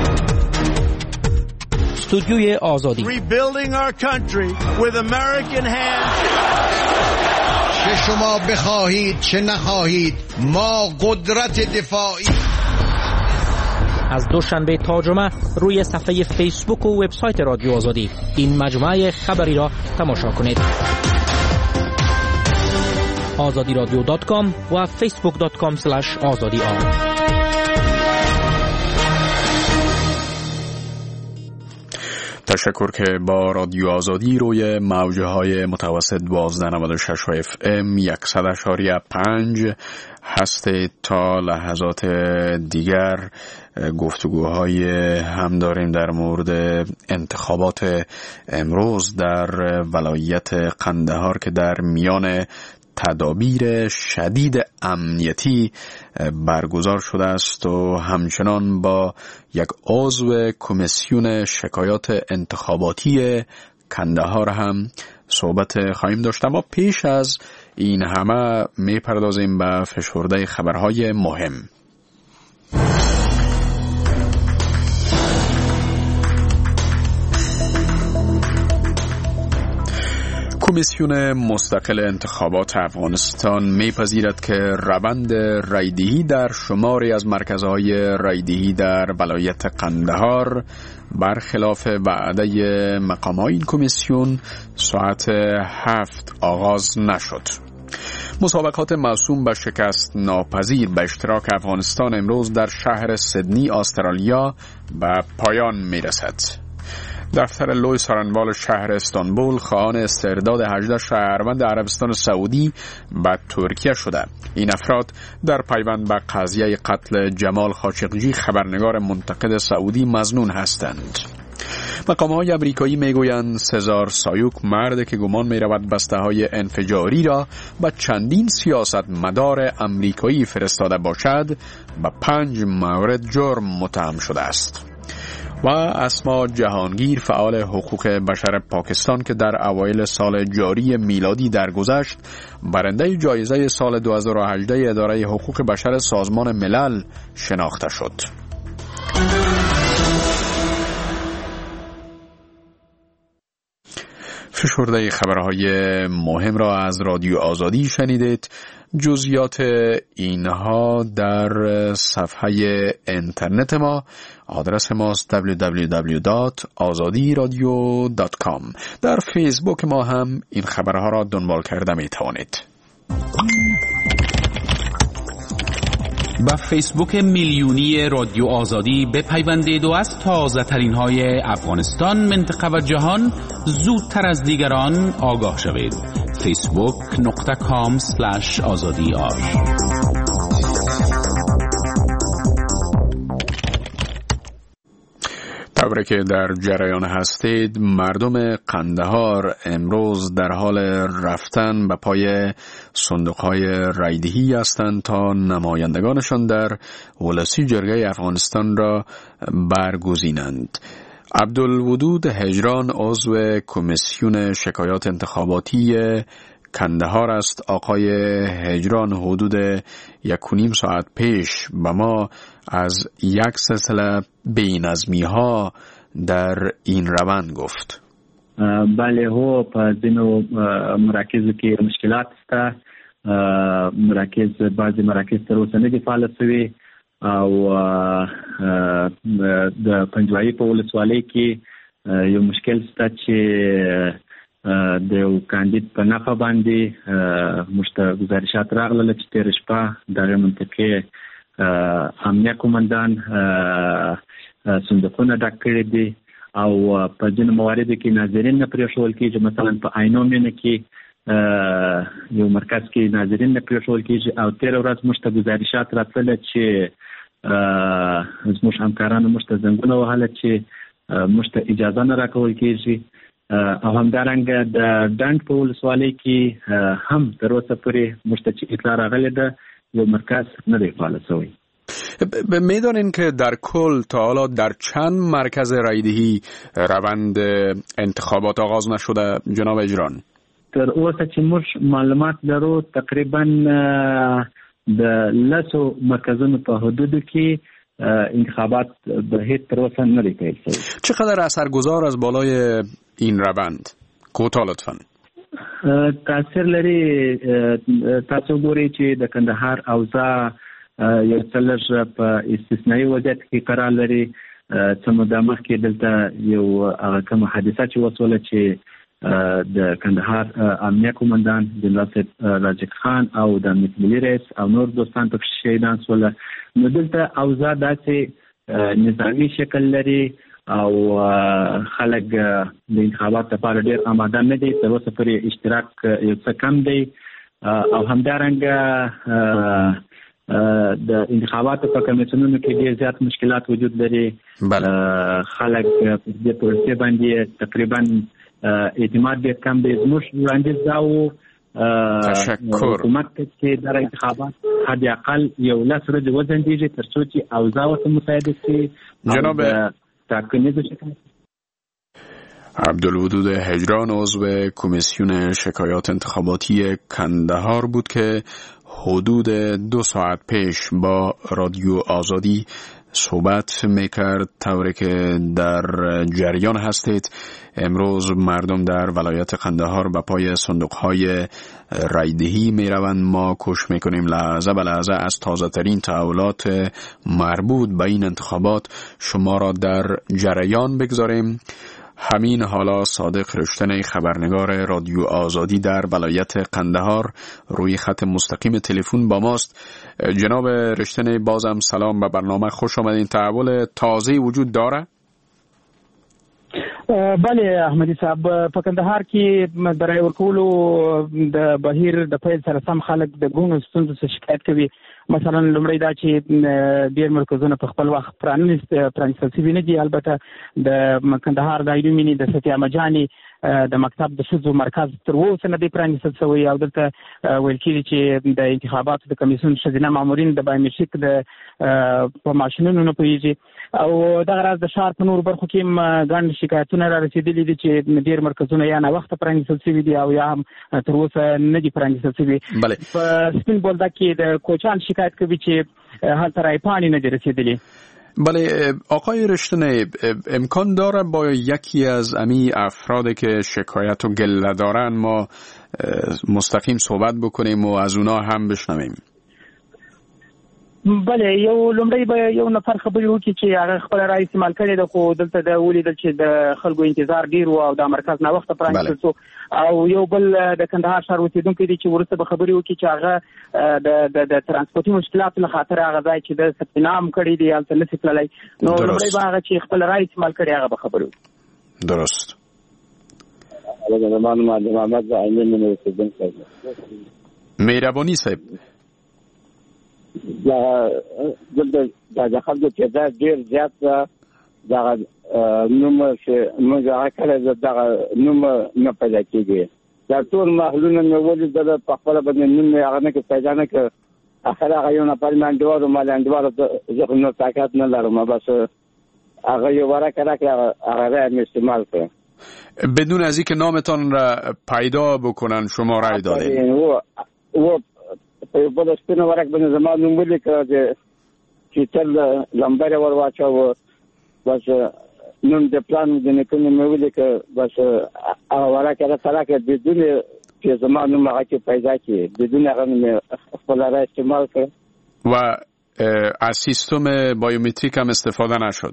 استودیوی آزادی. چه شما بخواهید چه نخواهید، ما قدرت دفاعی. از دوشنبه تا جمعه روی صفحه فیسبوک و وبسایت رادیو آزادی این مجموعه خبری را تماشا کنید. آزادی رادیو دات کام و فیسبوک دات کام اسلش آزادی آر. تشکر که با رادیو آزادی روی موجه های متوسط دوازده نود و شش اف ام صد و پنج هستید. تا لحظات دیگر گفتگوهای هم داریم در مورد انتخابات امروز در ولایت قندهار که در میان تدابیر شدید امنیتی برگزار شده است و همچنان با یک عضو کمیسیون شکایات انتخاباتی کندهار هم صحبت خواهیم داشت. اما پیش از این همه می پردازیم به فشرده خبرهای مهم. کمیسیون مستقل انتخابات افغانستان میپذیرد که روند رایدهی در شماری از مرکزهای رایدهی در ولایت قندهار برخلاف وعده مقامات این کمیسیون ساعت هفت آغاز نشد. مسابقات موسوم به شکست ناپذیر به اشتراک افغانستان امروز در شهر سیدنی استرالیا به پایان میرسد. دفتر لوی سارنوال شهر استانبول خواهان استرداد هجده شهروند عربستان سعودی به ترکیه شده. این افراد در پیوند به قضیه قتل جمال خاشقجی خبرنگار منتقد سعودی مظنون هستند. مقامات امریکایی میگویند سزار سایوک، مرد که گمان میرود بسته های انفجاری را به چندین سیاست مدار امریکایی فرستاده باشد، به پنج مورد جرم متهم شده است. و اسما جهانگیر، فعال حقوق بشر پاکستان که در اوایل سال جاری میلادی درگذشت برنده جایزه سال دو هزار و هجده اداره حقوق بشر سازمان ملل شناخته شد. فشرده خبرهای مهم را از رادیو آزادی شنیدید. جزئیات اینها در صفحه اینترنت ما، آدرس ماست دبلیو دبلیو دبلیو دات آزادی رادیو دات کام. در فیسبوک ما هم این خبرها را دنبال کرده می توانید. با فیسبوک میلیونی رادیو آزادی بپیوندید و از تازه ترین های افغانستان، منطقه و جهان زودتر از دیگران آگاه شوید. فیسبوک نقطه کام سلش آزادی آر. طوری که در جریان هستید، مردم قندهار امروز در حال رفتن به پای صندوق‌های رایدهی هستند تا نمایندگانشان در ولسی جرگه افغانستان را برگزینند. عبدالودود هجران، عضو کمیسیون شکایات انتخاباتی کندهار است. آقای هجران حدود یک و نیم ساعت پیش به ما از یک سلسله بی‌نظمی ها در این روند گفت. بله هو په ځینو مراکزو کې مشکلات شته. مراکز بعضی مراکز تر اوسه نه دي فعال شوي او د پنجوایي په ولسوالۍ کې یو مشکل شته چې د یو کاندید په نفع باندې مشته گزارشات راغله چې تېره شپه دغه منطقې امنیه قومندان صندوقونه ډک کړي دي او په ځینو مواردو کې ناظرین نه پرېښول کېږي. مثلا په عینو مینه کې یو مرکز کې ناظرین نه پرېښول کېږي او تېره ورځ موږ ته ګزارشات راتلله چې زموږ همکارانو موږ ته زنګونه وهله چې موږ ته اجازه نه راکول کېږي. او همدارنګه د ډنډ په ولسوالۍ کې هم تر اوسه پورې موږ ته چې اطلاع راغلې ده یو مرکز نه دی فعال شوی. میدانین که در کل تا حالا در چند مرکز رایدهی روند انتخابات آغاز نشده جناب اجران؟ تر اوسه چې موږ معلومات لرو تقریبا د لسو مرکزونو په حدودو کې انتخابات به هیچ تر اوسه نه دی پیل شوی. چقدر اثرگذار از بالای این روند؟ کوتاه لطفاً. تاثیر لري. تاسو ګورئ چې د کندهار اوضاع یو څه لږ په استثنایي وضعیت کې قرار لري. څه موده مخکې دلته یو هغه کومه حادثه چې وسوله چې د کندهار امنیه قومندان جنرال صاحب راجق خان او د امنیت ملي رئیس او نور دوستان پکې شهیدان شول. نو دلته اوضاع داسې نظامي شکل لري او خلک د انتخابات لپاره ډېر آماده نه دي. تر اوسه پورې اشتراک یو څه کم دی او همدارنګه د انتخاباتو په کمیسیونونو کې ډېر زیات مشکلات وجود لري. خلک د پروسې باندې تقریبا اعتماد ډېر کم دی. زموږ وړاندیز دا و حکومت چې در انتخابات حداقل یو لس ورځې وځنډېږي تر څو چې اوضاع ورته مساعده شي. جناب ټاکنیزو شکایت عبدالودود هجران عضو کمیسیون شکایات انتخاباتی کندهار بود که حدود دو ساعت پیش با رادیو آزادی صحبت میکرد. طوری که در جریان هستید امروز مردم در ولایت قندهار به پای صندوقهای رایدهی میروند. ما کوشش میکنیم لحظه به لحظه از تازه ترین تحولات مربوط به این انتخابات شما را در جریان بگذاریم. همین حالا صادق رشتنی خبرنگار رادیو آزادی در ولایت قندهار روی خط مستقیم تلفن با ماست. جناب رشتنی بازم سلام به برنامه، خوش آمدین. تحول تازه وجود داره؟ بله احمدی صاحب، په کندهار کې د رای ورکولو د بهیر د پیل سره سم خلک د ګونو ستونزو څخه شکایت کوي. مثلا لومړی دا چې ډیر مرکزونه په خپل وخت پرانیستل شوي نه دي. البته د کندهار د ایلومینی د ستیامه جانې د مکتب د ښځو مرکز تر اوسه نه دی پرانیستل شوی او دلته ویل کېږي چې د انتخاباتو د کمیسیون ښځینه مامورین د بایومټریک د په ماشینونو نه پوهېږي او دغه راز د ښار په نورو برخو کې هم ګڼ شکایتونه را رسېدلي دي چې ډېر مرکزونه یا ناوخته پرانیستل شوي دي او یا هم تر اوسه نه دي پرانیستل شوي. په سپین بولدک کې د کوچیان شکایت کوي چې هلته رای پاڼې نه دي رسېدلي. بله آقای رشتنی، امکان داره با یکی از امی افرادی که شکایت و گله دارن ما مستقیم صحبت بکنیم و از اونا هم بشنویم؟ بله، یو لومړی به یو نفر خبرې وکړي چې هغه خپل رای استعمال کړی ده خو دلته د ولیدل چې د خلکو انتظار ډیر و او د مرکز ناوخته پرانیستل شو او یو بل د کندهار ښار اوسېدونکی دی چې وروسته به خبرې وکړي چې هغه د د ترانسپورتي مشکلاتو له خاطر هغه ځای چې د ثبت نام کړی دی هلته نشي تللی. نو لومړی به هغه چې خپل رای استعمال کړی هغه به خبرې وکړي. درست. مهربانی صاحب، د د خلکو چې دا ډیر زیات دا نوم چې موږ هغه کله دا نوم نه پیدا کیږي. دا ټول محلونه مې ولې د په خپل باندې نوم هغه نه کې پیدا نه ک اخر هغه یو نه پارلمانټوار او مالندوار زه نو طاقت نه لرم، بس هغه یو ورکه راکړه هغه رای استعمال کړ بدون از اینکه نامتان را پیدا بکنن. شما رای دادین و و په بل سپینه ورک باندې زما نوم ولیکه چې تل لمبر ور واچو بس نوم د پلان د نکنه مې ولیکه بس ورکه را سره کې بدون چې زما نوم هغه کې پیدا کی بدون هغه مې خپل را استعمال کړ و از سیستم بایومتریک هم استفاده نشد.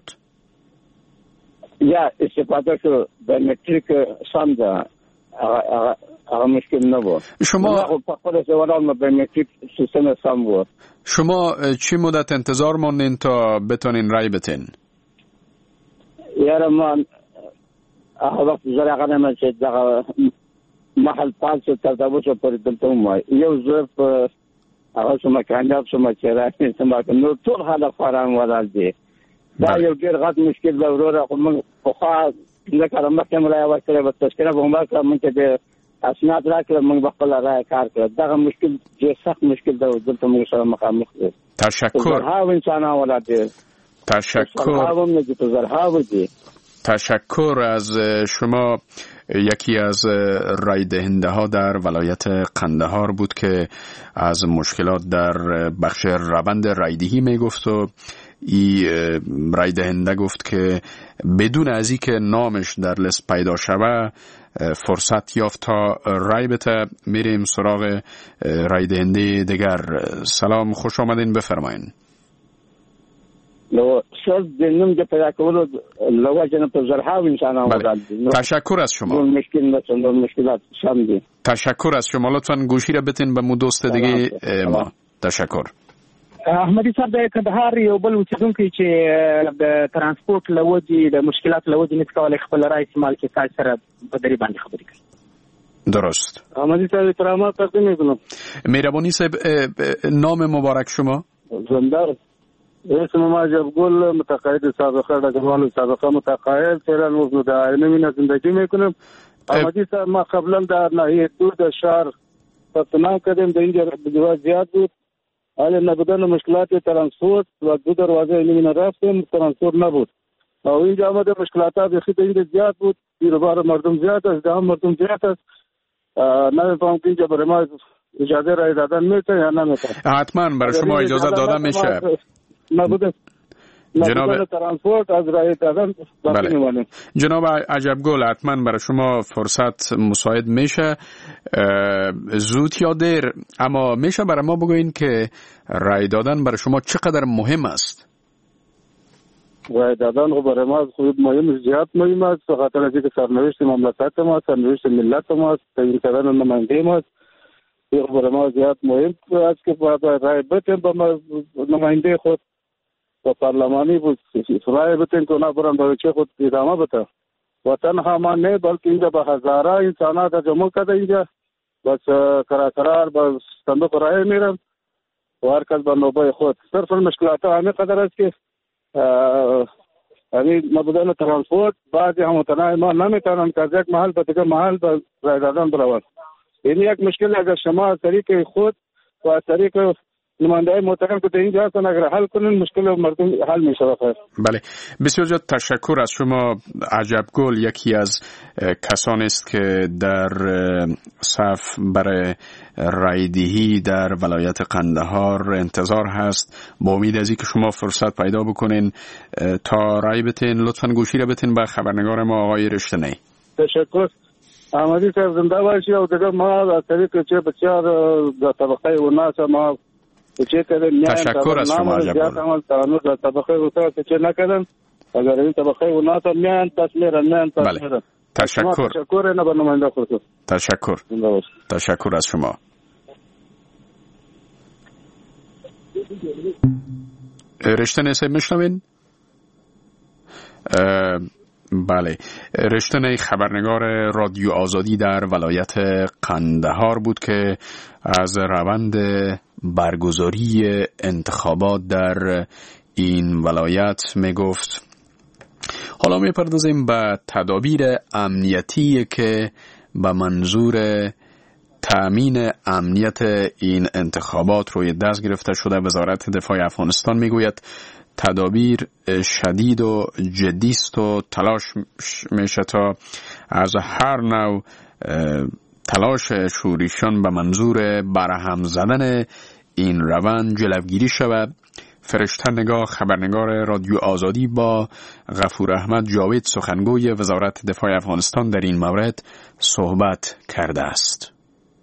یا استفاده شد بایومتریک سم ده هغه مشکل نه بود. شما په خپل ځوانان بایومتریک سیستم سم بود. شما چی مدت انتظار ماندین تا بتونین رای بدین؟ یاره من هغه وخت زره غنمه چې دغه محل پالس تر دا وڅ پر دلته ما یو زه په هغه سم کانداب سم چې راځي سم نو ټول حاله فارم ولال دي. دا یو ډیر غټ مشکل به وروره خو موږ په خوا ځکه مخکې ملای ورکړې به تشکیله به هم وکړه موږ د اسناد راکړه موږ خپل رای کار کړ. دغه مشکل ډیر سخت مشکل دی دلته موږ سره مخامخ دي. تشکر. ها انسانان ولادي. تشکر. تشکر از شما. یکی از رای دهنده ها در ولایت قندهار بود که از مشکلات در بخش روند رایدهی می گفت و ای رای دهنده گفت که بدون از اینکه نامش در لیست پیدا شوه فرصت یافت تا رای بده. میریم سراغ رای دهنده دیگر. سلام، خوش آمدین، بفرمایین. لو شرط دنم که پیدا کولو لواجن په زرها انسانان ولادي. تشکر از شما. مشکل نه مشکلات شام دي. تشکر از شما. لطفاً گوشی را بتین به مو دوست دیگه ما. تشکر. احمدي صاحب د کندهار یو بل اوسیدونکی چې د ترانسپورت لوجي د مشکلات لوجي نس کولای خپل رای استعمال کې تاسو سره په دری باندې خبرې کوي. درست. احمدي صاحب احترامات تقدیم میکنم. مهربانی صاحب، نام مبارک شما؟ زندار اسم ماجب گل متقاعد سابقه ډګروال سابقه متقاعد تهران وزن د علمي زندگی میکنم. احمدي صاحب ما قبلا در ناحیه دور د شهر ثبت نام کردیم در اینجا جواز زیاد بود. حالی نبودن مشکلات ترانسپورت و دو دروازه اینو رفتیم ترانسپورت نبود و اینجا آمده مشکلات ها بخی در اینجا زیاد بود. بیروبار مردم زیاد است، دام مردم زیاد است. نمیفهم که اینجا برای ما اجازه رای دادن میشه یا نمیشه. حتما برای شما اجازه دادن میشه. نبوده جناب ترانسپورت از رای دادن. بله. جناب عجبگل حتما برای شما فرصت مساعد میشه، زود یا دیر، اما میشه برای ما بگوین که رای دادن برای شما چقدر مهم است؟ رای دادن برای ما خوب مهم، زیاد مهم است، به خاطر اینکه سرنوشت مملکت ما، سرنوشت ملت ما، تعیین کردن نماینده ما این برای ما زیاد مهم است که رای بدیم به نماینده خود و پارلمانی بود رای بدیم که اونا برن به چه خود ادامه بده. و تنها ما نه بلکه اینجا به هزاره انسانات جمع کرده اینجا بس قرار به صندوق رای میرن و هر کس به نوبه خود. صرف مشکلات همه قدر است که یعنی نبودن ترانسپورت بعضی هموطنان ما نمیتونن که از یک محل به دیگر محل به رای دادن بروند. این یک مشکل اگر شما از طریق خود و از طریق نماینده محترم که اینجا هستن اگر حل کنن مشکل مردم حل میشه. بخیر. بله، بسیار زیاد تشکر از شما. عجبگل یکی از کسانی است که در صف برای رایدهی در ولایت قندهار انتظار هست. با امید از اینکه شما فرصت پیدا بکنین تا رای بتین، لطفاً گوشی را بتین به خبرنگار ما آقای رشتنی. تشکر. احمدی صاحب زنده باشی و دیگه ما از طریق چه بسیار در طبقه اوناس ما تشکر از شما عجبگل. در طبقه اوناس چه نکردن اگر این طبقه اوناس میان تصمیرن میان تصمیرن. تشکر. تشکر نه به نماینده خود. تشکر. تشکر از شما. رشتنی صاحب میشنوین؟ بله، رشتنی خبرنگار رادیو آزادی در ولایت قندهار بود که از روند برگزاری انتخابات در این ولایت می گفت. حالا می پردازیم به تدابیر امنیتی که به منظور تأمین امنیت این انتخابات روی دست گرفته شده. وزارت دفاع افغانستان می گوید تدابیر شدید و جدی است و تلاش میشه تا از هر نوع تلاش شورشیان به منظور برهم زدن این روند جلوگیری شود. فرشته نگاه خبرنگار رادیو آزادی با غفور احمد جاوید سخنگوی وزارت دفاع افغانستان در این مورد صحبت کرده است.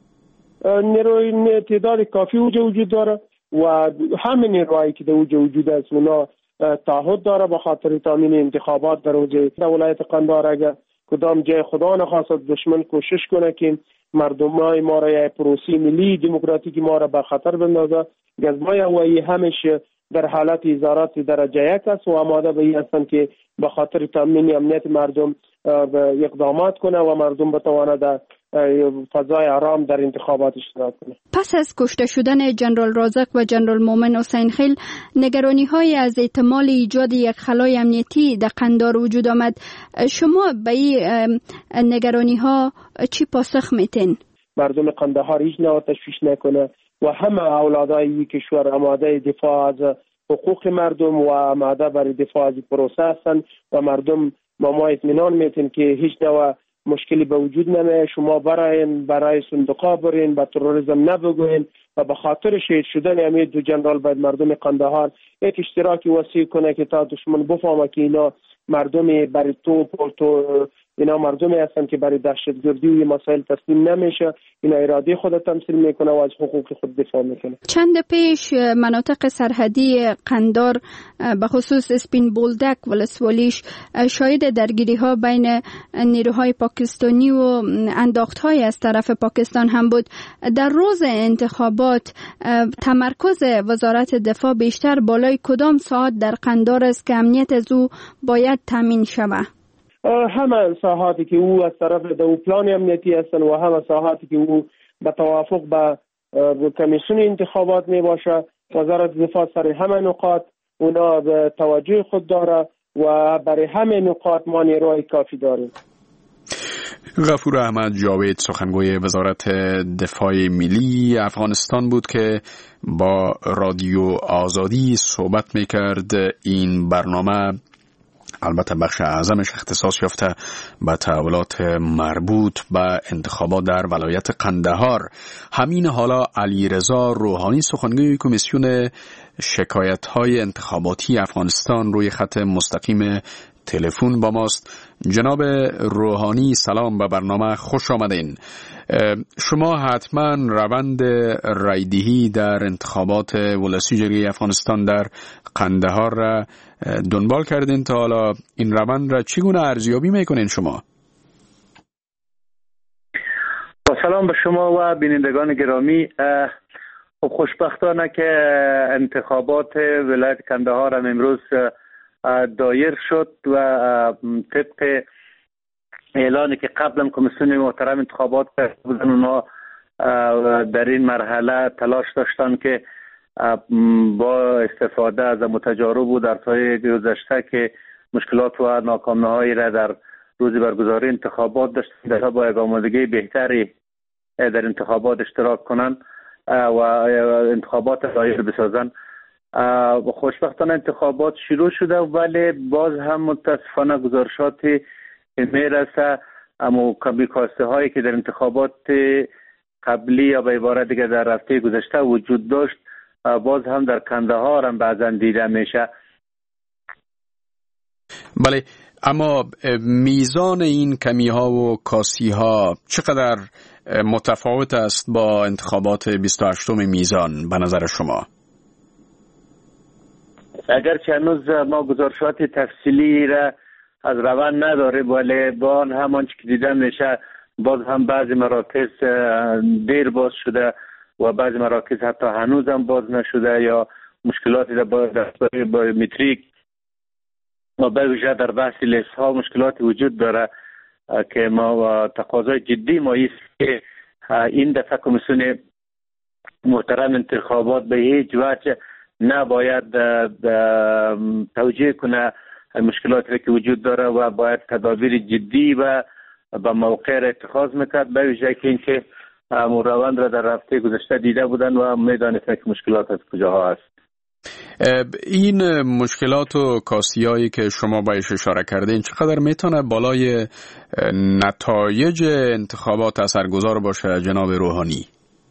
نیروی تعداد کافی وجود داره و همه نیروهایی که در وجود است اونا تعهد داره به خاطر تامین انتخابات در ولایت قندهار. اگر کدام جای خدا نخواست دشمن کوشش کنه که مردمای ما را یا پروسی ملی دموکراتیک ما را به خطر بندازه، گزمای هوایی همیشه در حالت ازارات درجه یک است و آماده به این هستند که به خاطر تامین امنیت مردم اقدامات کنه و مردم بتوانه در فضای آرام در انتخابات اشتراک کنه. پس از کشته شدن جنرال رازق و جنرال مومن حسین خیل، نگرانی های از احتمال ایجاد یک خلای امنیتی در قندهار وجود آمد. شما به این نگرانی ها چی پاسخ میتین؟ مردم قندهار هیچ نوع تشویش نکنه و همه اولادای کشور آماده دفاع از حقوق مردم و آماده برای دفاع از پروسه هستند و مردم ما ما اطمینان میتین که هیچ نوع مشکلی به وجود نمیاد. شما براین برای صندوقا برین، با تروریسم نبگوین و به خاطر شهید شدن امیر دو جنرال باید مردم قندهار یک اشتراکی وسیع کنه که تا دشمن بفهمه که اینا مردم برای توپ و تو اینا مردمی هستن که برای دهشتگردی و مسائل تسلیم نمیشه. اینا اراده خود تمثیل میکنه و از حقوق خود دفاع میکنه. چند پیش مناطق سرحدی قندهار به خصوص اسپین بولدک و لسوالیش شاهد درگیری ها بین نیروهای پاکستانی و انداخت های از طرف پاکستان هم بود. در روز انتخابات تمرکز وزارت دفاع بیشتر بالای کدام ساحات در قندهار است که امنیت از او باید تامین شود؟ همه ساحاتی که او از طرف دو پلان امنیتی هستن و همه ساحاتی که او به توافق با کمیسیون انتخابات می باشه. وزارت دفاع سر همه نقاط اونا به توجه خود داره و برای همه نقاط ما نیروهای کافی داریم. غفور احمد جاوید سخنگوی وزارت دفاع ملی افغانستان بود که با رادیو آزادی صحبت میکرد. این برنامه البته بخش اعظمش اختصاص یافته به تحولات مربوط به انتخابات در ولایت قندهار. همین حالا علیرضا روحانی سخنگوی کمیسیون شکایت‌های انتخاباتی افغانستان روی خط مستقیم تلفن با ماست. جناب روحانی سلام، به برنامه خوش آمدین. شما حتما روند رایدهی در انتخابات ولسی جرگه افغانستان در قندهار را دنبال کردین. تا حالا این روند را چگونه ارزیابی میکنین شما؟ با سلام به شما و بینندگان گرامی. خب خوشبختانه که انتخابات ولایت قندهار هم امروز دایر شد و طبق اعلانی که قبلا کمیسیون محترم انتخابات بودن، اونا در این مرحله تلاش داشتن که با استفاده از متجارب و در سال گذشته که مشکلات و ناکامی‌هایی را در روز برگزاری انتخابات داشتن با آمادگی بهتری در انتخابات اشتراک کنن و انتخابات دایر بسازن. خوشبختانه انتخابات شروع شده ولی باز هم متاسفانه گزارشاتی میرسه اما کاسته هایی که در انتخابات قبلی یا به عبارت دیگه در هفته گذشته وجود داشت باز هم در قندهار هم بعضا دیده میشه. بله، اما میزان این کمی ها و کاسی ها چقدر متفاوت است با انتخابات بیست و هشتم میزان به نظر شما؟ اگرچه هنوز ما گزارشات تفصیلی را از روند نداریم ولی با همان که دیده میشه باز هم بعضی مراکز دیر باز شده و بعضی مراکز حتی هنوز هم باز نشده یا مشکلاتی در بایومتریک و به ویژه در بحث لیست ها مشکلاتی وجود داره که ما تقاضای جدی ما است که این دفعه کمیسیون محترم انتخابات به هیچ وجه نباید توجیه کنه مشکلاتی که وجود داره و باید تدابیر جدی و با موقع اتخاذ میکرد، به ویژه که اینکه روند را در هفته گذشته دیده بودن و میدانستن که مشکلات از کجاها است. این مشکلات و کاسیایی که شما بهش اشاره کردین چقدر میتونه بالای نتایج انتخابات اثرگذار باشه جناب روحانی؟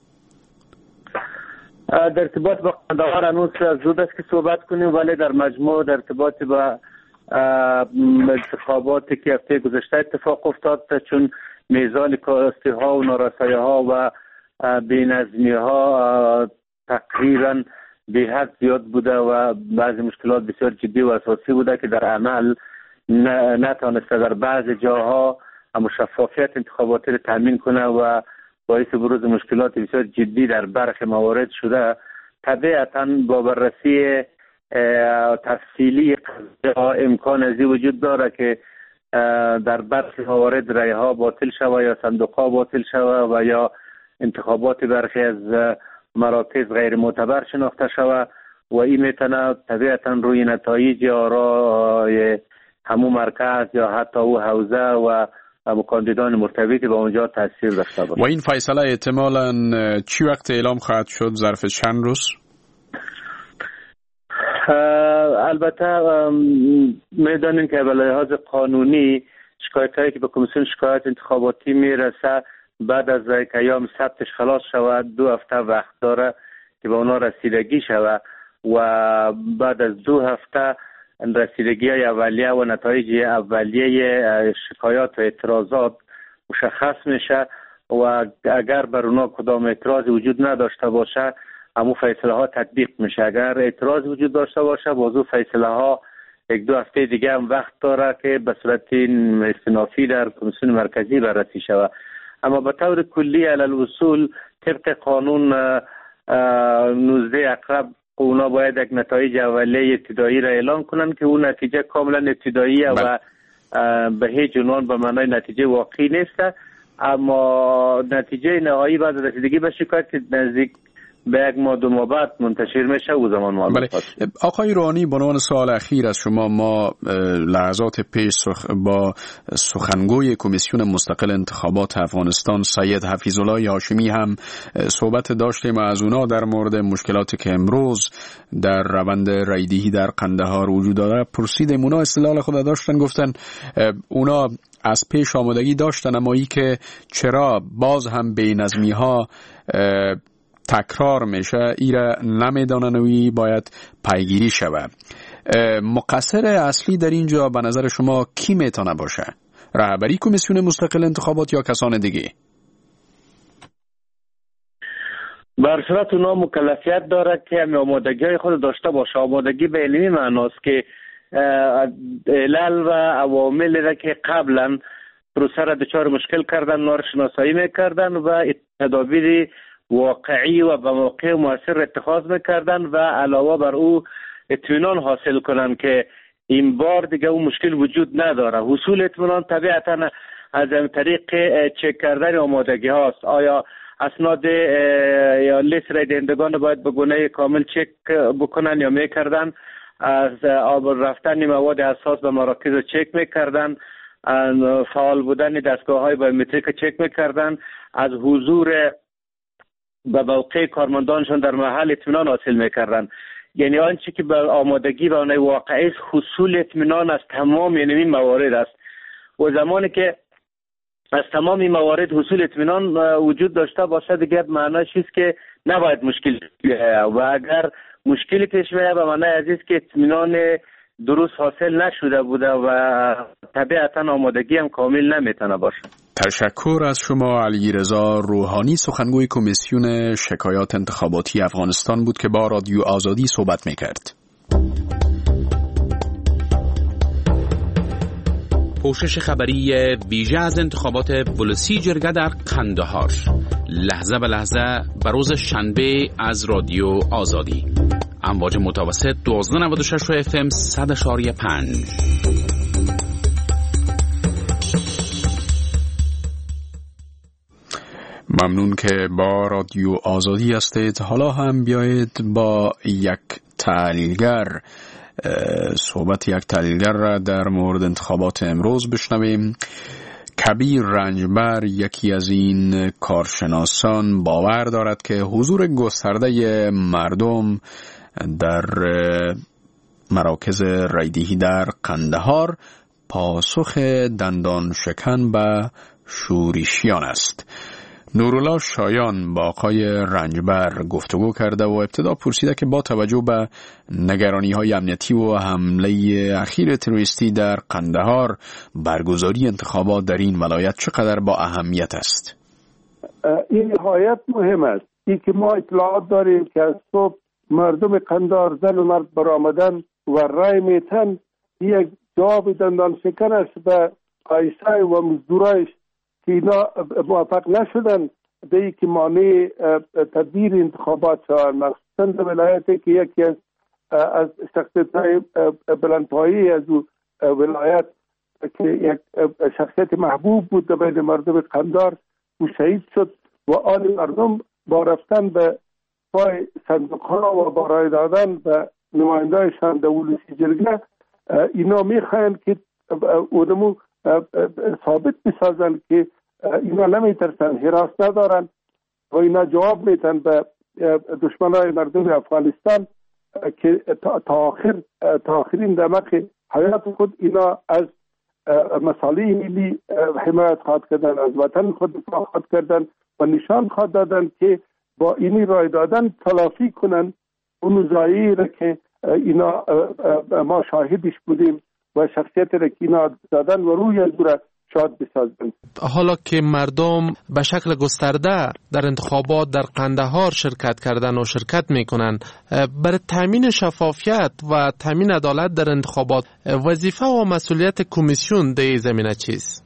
در ارتباط با قندهار هنوز زود است که صحبت کنیم ولی در مجموع در ارتباط با انتخاباتی که هفته گذشته اتفاق افتاد چون میزان کاستی ها و نارسایی ها و بی‌نظمی ها تقریبا به حد زیاد بوده و بعضی مشکلات بسیار جدی و اساسی بوده که در عمل نتانسته در بعضی جاها شفافیت انتخاباتی را تامین کنه و باعث بروز مشکلات بسیار جدی در برخی موارد شده. طبیعتا با بررسی تفصیلی امکان ازی وجود داره که در برخی موارد رای ها باطل شوه یا صندوق ها باطل شوه و یا انتخابات برخی از مراکز غیر معتبر شناخته شوه و این میتونه طبیعتا روی نتایج آرای همون مرکز یا حتی او حوزه و کاندیدان مرتبط به اونجا تاثیر داشته باشه. و این فیصله احتمالاً چی وقت اعلام خواهد شد؟ ظرف چند روز؟ البته میدانیم که به لحاظ قانونی شکایت هایی که به کمیسیون شکایت انتخاباتی میرسه بعد از یک ایام ثبتش خلاص شود دو هفته وقت داره که به اونا رسیدگی شود و بعد از دو هفته رسیدگی های اولیه و نتایج اولیه شکایات و اعتراضات مشخص میشه و اگر بر اونا کدام اعتراضی وجود نداشته باشه همون فیصله ها تطبیق میشه. اگر اعتراض وجود داشته باشه بازو فیصله ها یک دو هفته دیگه هم وقت داره که به صورت استنافی در کمیسیون مرکزی بررسی شود. اما به طور کلی علی اصول طبق قانون نوزده اقرب اونا باید یک نتایج اولیه ابتدایی را اعلام کنن که اون نتیجه کاملا ابتداییه و به هیچ عنوان به معنای نتیجه واقعی نیست، اما نتیجه نهایی بعد رسیدگی به شکایت که نزدیک به یک ماه دو ماه بعد منتشر میشه و زمان ما بله. آقای روحانی، به عنوان سوال اخیر از شما، ما لحظات پیش سخ... با سخنگوی کمیسیون مستقل انتخابات افغانستان سید حفیظالله هاشمی هم صحبت داشتیم از اونا در مورد مشکلاتی که امروز در روند رایدهی در قندهار وجود داره. پرسیدیم، اونا استدلال خود داشتن، گفتن اونا از پیش آمادگی داشتن، اما ای که چرا باز هم بی‌نظمی ها تکرار میشه ایره نمیدانن و ای باید پیگیری شود. مقصر اصلی در اینجا به نظر شما کی میتونه باشه؟ رهبری کمیسیون مستقل انتخابات یا کسان دیگه؟ بر صورت اونا مکلفیت داره که آمادگی های خود داشته باشه. آمادگی به علمی معناست که علل و عوامل را که قبلا پروسه را دچار مشکل کردن نار شناسایی میکردن و تدابیر واقعی و به موقع مؤثر اتخاذ میکردن و علاوه بر او اطمینان حاصل کنن که این بار دیگه اون مشکل وجود نداره. حصول اطمینان طبیعتا از طریق چک کردن آمادگی هاست. آیا اسناد یا لیست رای دهندگان باید به گونه کامل چک بکنن یا میکردن؟ از آب رفتن مواد حساس به مراکز چک میکردن، فعال بودن دستگاه های بایومتریک چک میکردن، از حضور به موقع کارمندانشون در محل اطمینان حاصل میکردن. یعنی آنچه که به آمادگی به آنهای واقعی است حصول اطمینان از تمام یعنی این موارد است. و زمانی که از تمام این موارد حصول اطمینان وجود داشته باشه دیگه معناش است که نباید مشکل و اگر مشکلی پیش بیاید به معنای عزیز که اطمینان درست حاصل نشده بوده و طبیعتا آمادگی هم کامل نمیتونه باشه. تشکر از شما. علیرضا روحانی، سخنگوی کمیسیون شکایات انتخاباتی افغانستان بود که با رادیو آزادی صحبت میکرد. پوشش خبری ویژه از انتخابات ولسی جرگه در قندهار، لحظه به لحظه بروز شنبه از رادیو آزادی. امواج متوسط دوازده نود و شش اف ام صد اشاریه پنج. ممنون که با رادیو آزادی هستید. حالا هم بیایید با یک تحلیلگر صحبت یک تحلیلگر را در مورد انتخابات امروز بشنویم. کبیر رنجبر، یکی از این کارشناسان، باور دارد که حضور گسترده مردم در مراکز رایدهی در قندهار پاسخ دندان شکن به شورشیان است. نورالله شایان با آقای رنجبر گفتگو کرده و ابتدا پرسیده که با توجه به نگرانی‌های امنیتی و حمله اخیر تروریستی در قندهار برگزاری انتخابات در این ولایت چقدر با اهمیت است؟ این نهایت مهم است. این که ما اطلاعات داریم که از صبح مردم قندهار زن و مرد برآمدن و رای میتن، یک جواب دندان شکن است به قایسای و مزدورایش که اینا موفق نشدن به ای که مانع تدبیر انتخابات شوند، مخصوصا در ولایتی که یکی از از شخصیت‌های بلندپایه‌ای از ولایت که یک شخصیت محبوب بود در بین مردم قندهار و شهید شد و آن مردم با رفتن به پای صندوق‌ها و با رای دادن به نماینده‌شان در ولسی جرگه اینا می‌خواهند که اونمو ثابت بسازن که اینا نمیترسن، حراس ندارن و اینا جواب میتن به دشمنای مردم افغانستان که تا آخر تا آخرین دمق حیات خود اینا از مصالح ملی حمایت خواهد کردن، از وطن خود دفاع خواهد کردن و نشان خواهد دادن که با اینی رای دادن تلافی کنن اون زایی را که اینا ما شاهدش بودیم و شخصیت را که اینا دادن و روی از را شاید بسازن. حالا که مردم به شکل گسترده در انتخابات در قندهار شرکت کردن و شرکت میکنن، برای تامین شفافیت و تامین عدالت در انتخابات وظیفه و مسئولیت کمیسیون در این زمینه چیست؟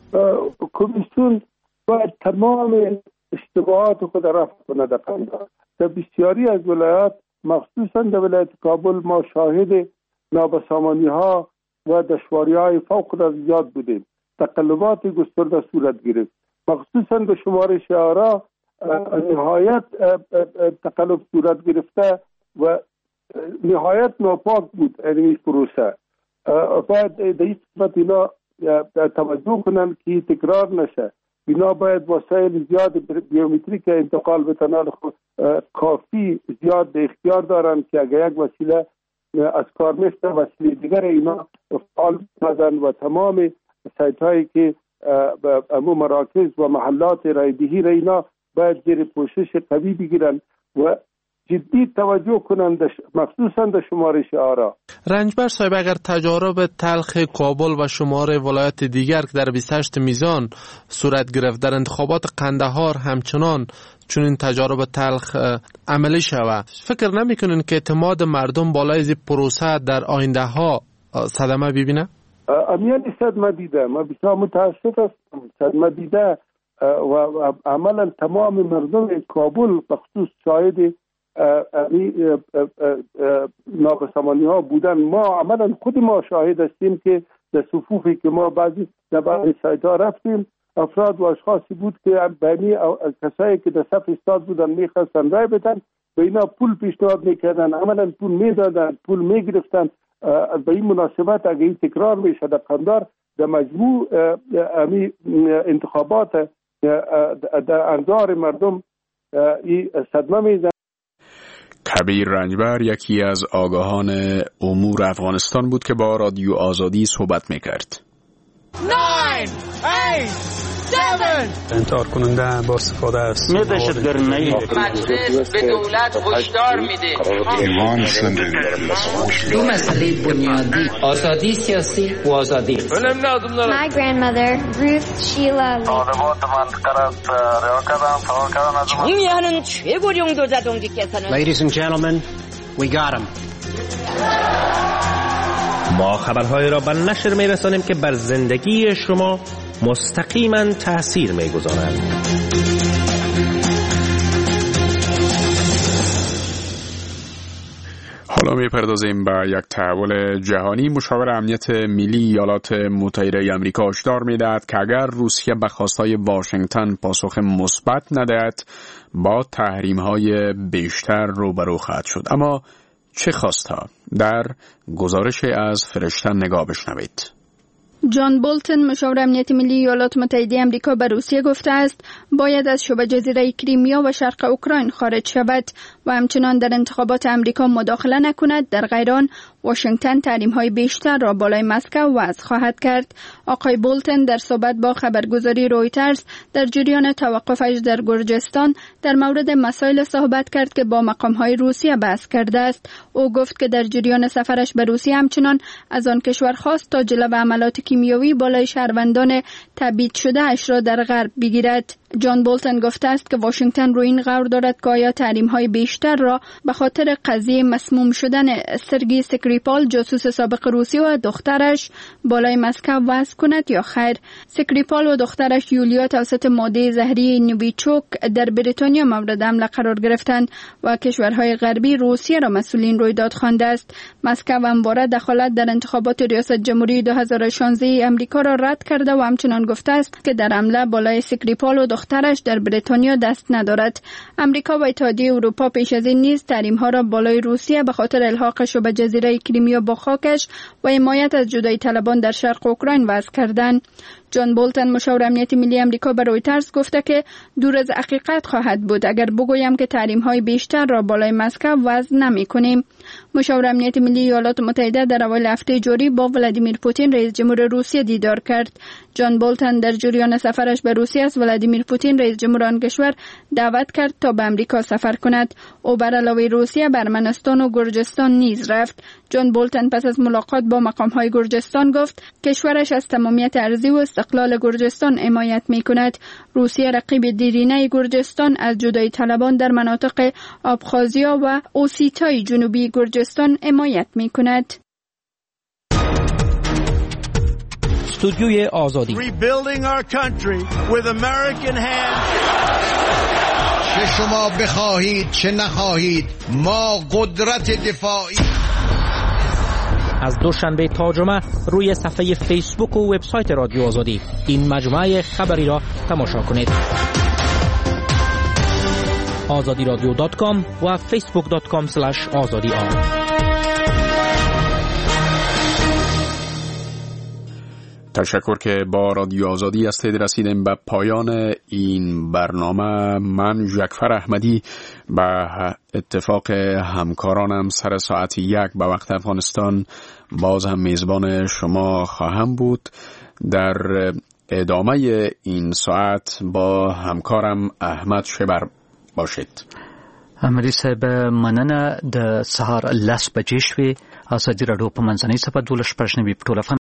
کمیسیون باید تمام اشتباهات خود رفع کنه در قندهار. در بسیاری از ولایات مخصوصا در ولایت کابل ما شاهد نابسامانی ها و دشواری های فوق العاده زیاد بودیم. تقلبات گسترده صورت گرفت، مخصوصا به شمار شعارا نهایت تقلب صورت گرفته و نهایت ناپاک بود این پروسه. باید در این صفت اینا توجه کنند که تکرار نشه. اینا باید وسایل زیاد بیومتریک انتقال بتنان کافی زیاد به اختیار دارند که اگر یک وسیله از کار میفته وسیله دیگر اینا فعال بسازند و تمام سایت هایی که امو مراکز و محلات رایدهی را اینا باید زیر پوشش قوی بگیرند و جدی توجه کنند مخصوصا در شمارش آرا. رنجبر صاحب، اگر تجارب تلخ کابل و شمار ولایت دیگر که در بیست و هشت میزان صورت گرفت در انتخابات قندهار همچنان چون این تجارب تلخ عملی شود، فکر نمیکنین که اعتماد مردم بالای این پروسه در آینده ها صدمه ببینه؟ امیانی صدمه دیده، ما بسیار متاسف هستم، صدمه دیده و عملا تمام مردم کابل بخصوص شاهد نابسامانی ها بودن. ما عملا خود ما شاهد هستیم که در صفوفی که ما بعضی در بعضی سایت ها رفتیم افراد و اشخاصی بود که بینی کسایی که در صف استاد بودن میخواستن رای بدن به اینا پول پیشنهاد میکردن، عملا پول میدادن، پول میگرفتن. به این مناسبت اگه این تکرار میشه در قندهار در مجموع امی انتخابات در انظار مردم این صدمه میزن. کبیر رنجبر یکی از آگاهان امور افغانستان بود که با رادیو آزادی صحبت میکرد. انتحار کننده با استفاده است. مجلس به دولت هشدار میده. دو مسئله بنیادی، آزادی سیاسی و آزادی. My grandmother, Ruth Sheila Lee. Ladies and gentlemen, we got him. ما خبرهای را به نشر میرسانیم که بر زندگی شما مستقیما تأثیر میگذارند. حالا میپردازیم به یک تحول جهانی. مشاور امنیت ملی ایالات متحده آمریکا هشدار میدهد که اگر روسیه به خواستهای واشنگتن پاسخ مثبت ندهد با تحریم‌های بیشتر روبرو خواهد شد. اما چه خواستها؟ در گزارش از فرشته نگاه بشنوید. جان بولتن مشاور امنیت ملی ایالات متحده آمریکا به روسیه گفته است باید از شبه جزیره کریمیا و شرق اوکراین خارج شود و همچنان در انتخابات آمریکا مداخله نکند. در غیر آن واشنگتن تحریم‌های بیشتر را بالای مسکو وضع خواهد کرد. آقای بولتن در صحبت با خبرگزاری رویترز در جریان توقفش در گرجستان در مورد مسائل صحبت کرد که با مقام‌های روسیه بحث کرده است. او گفت که در جریان سفرش به روسیه همچنان از آن کشور خواست تا جلو عملات کیمیایی بالای شهروندان تبعید شده اش را در غرب بگیرد. جان بولتن گفته است که واشنگتن روی این غور دارد که آیا تحریم‌های بیشتر را به خاطر قضیه مسموم شدن سرگی سکریپال جاسوس سابق روسیه و دخترش بالای مسکو وضع کند یا خیر. سکریپال و دخترش یولیا توسط ماده زهری نویچوک در بریتانیا مورد حمله قرار گرفتند و کشورهای غربی روسیه را مسئولین رویداد خوانده است. مسکو همواره دخالت در انتخابات ریاست جمهوری دو هزار و شانزده آمریکا را رد کرده و همچنان گفته است که در حمله بالای سکریپال و دخترش در بریتانیا دست ندارد. آمریکا و اتحادیه اروپا پیش از این نیز تحریم‌ها را بالای روسیه به خاطر الحاقش به جزیره کریمیا با خاکش و حمایت از جدایی طلبان در شرق اوکراین وضع کردند. جان بولتن مشاور امنیت ملی آمریکا به رویترز گفته که دور از حقیقت خواهد بود اگر بگویم که تحریم‌های بیشتر را بالای مسکو وضع نمی‌کنیم. مشاور امنیت ملی ایالات متحده در اوایل هفته جاری با ولادیمیر پوتین رئیس جمهور روسیه دیدار کرد. جان بولتن در جریان سفرش به روسیه از ولادیمیر پوتین رئیس جمهور آن کشور دعوت کرد تا به آمریکا سفر کند. او بر علاوه روسیه به ارمنستان و گرجستان نیز رفت. جان بولتن پس از ملاقات با مقام‌های گرجستان گفت کشورش از تمامیت ارضی و استقلال گرجستان حمایت می‌کند. روسیه رقیب دیرینه گرجستان از جدایی طلبان در مناطق آبخازیا و اوسیتای جنوبی گرجستان حمایت می‌کند. استودیوی آزادی چه شما بخواهید چه نخواهید ما قدرت دفاعی. از دوشنبه تا جمعه روی صفحه فیسبوک و وبسایت رادیو آزادی این مجموعه خبری را تماشا کنید. آزادی رادیو دات کام و فیسبوک دات کام سلش آزادی آر. تشکر که با رادیو آزادی هستید. رسیدیم به پایان این برنامه. من جعفر احمدی به اتفاق همکارانم سر ساعت یک به وقت افغانستان باز هم میزبان شما خواهم بود. در ادامه این ساعت با همکارم احمد شبر باشید. احمدی صاحب مننه. د سهار لس بجې شوې. آزادي راډیو په منځنۍ صفحه دولس شپږ نوي په ټول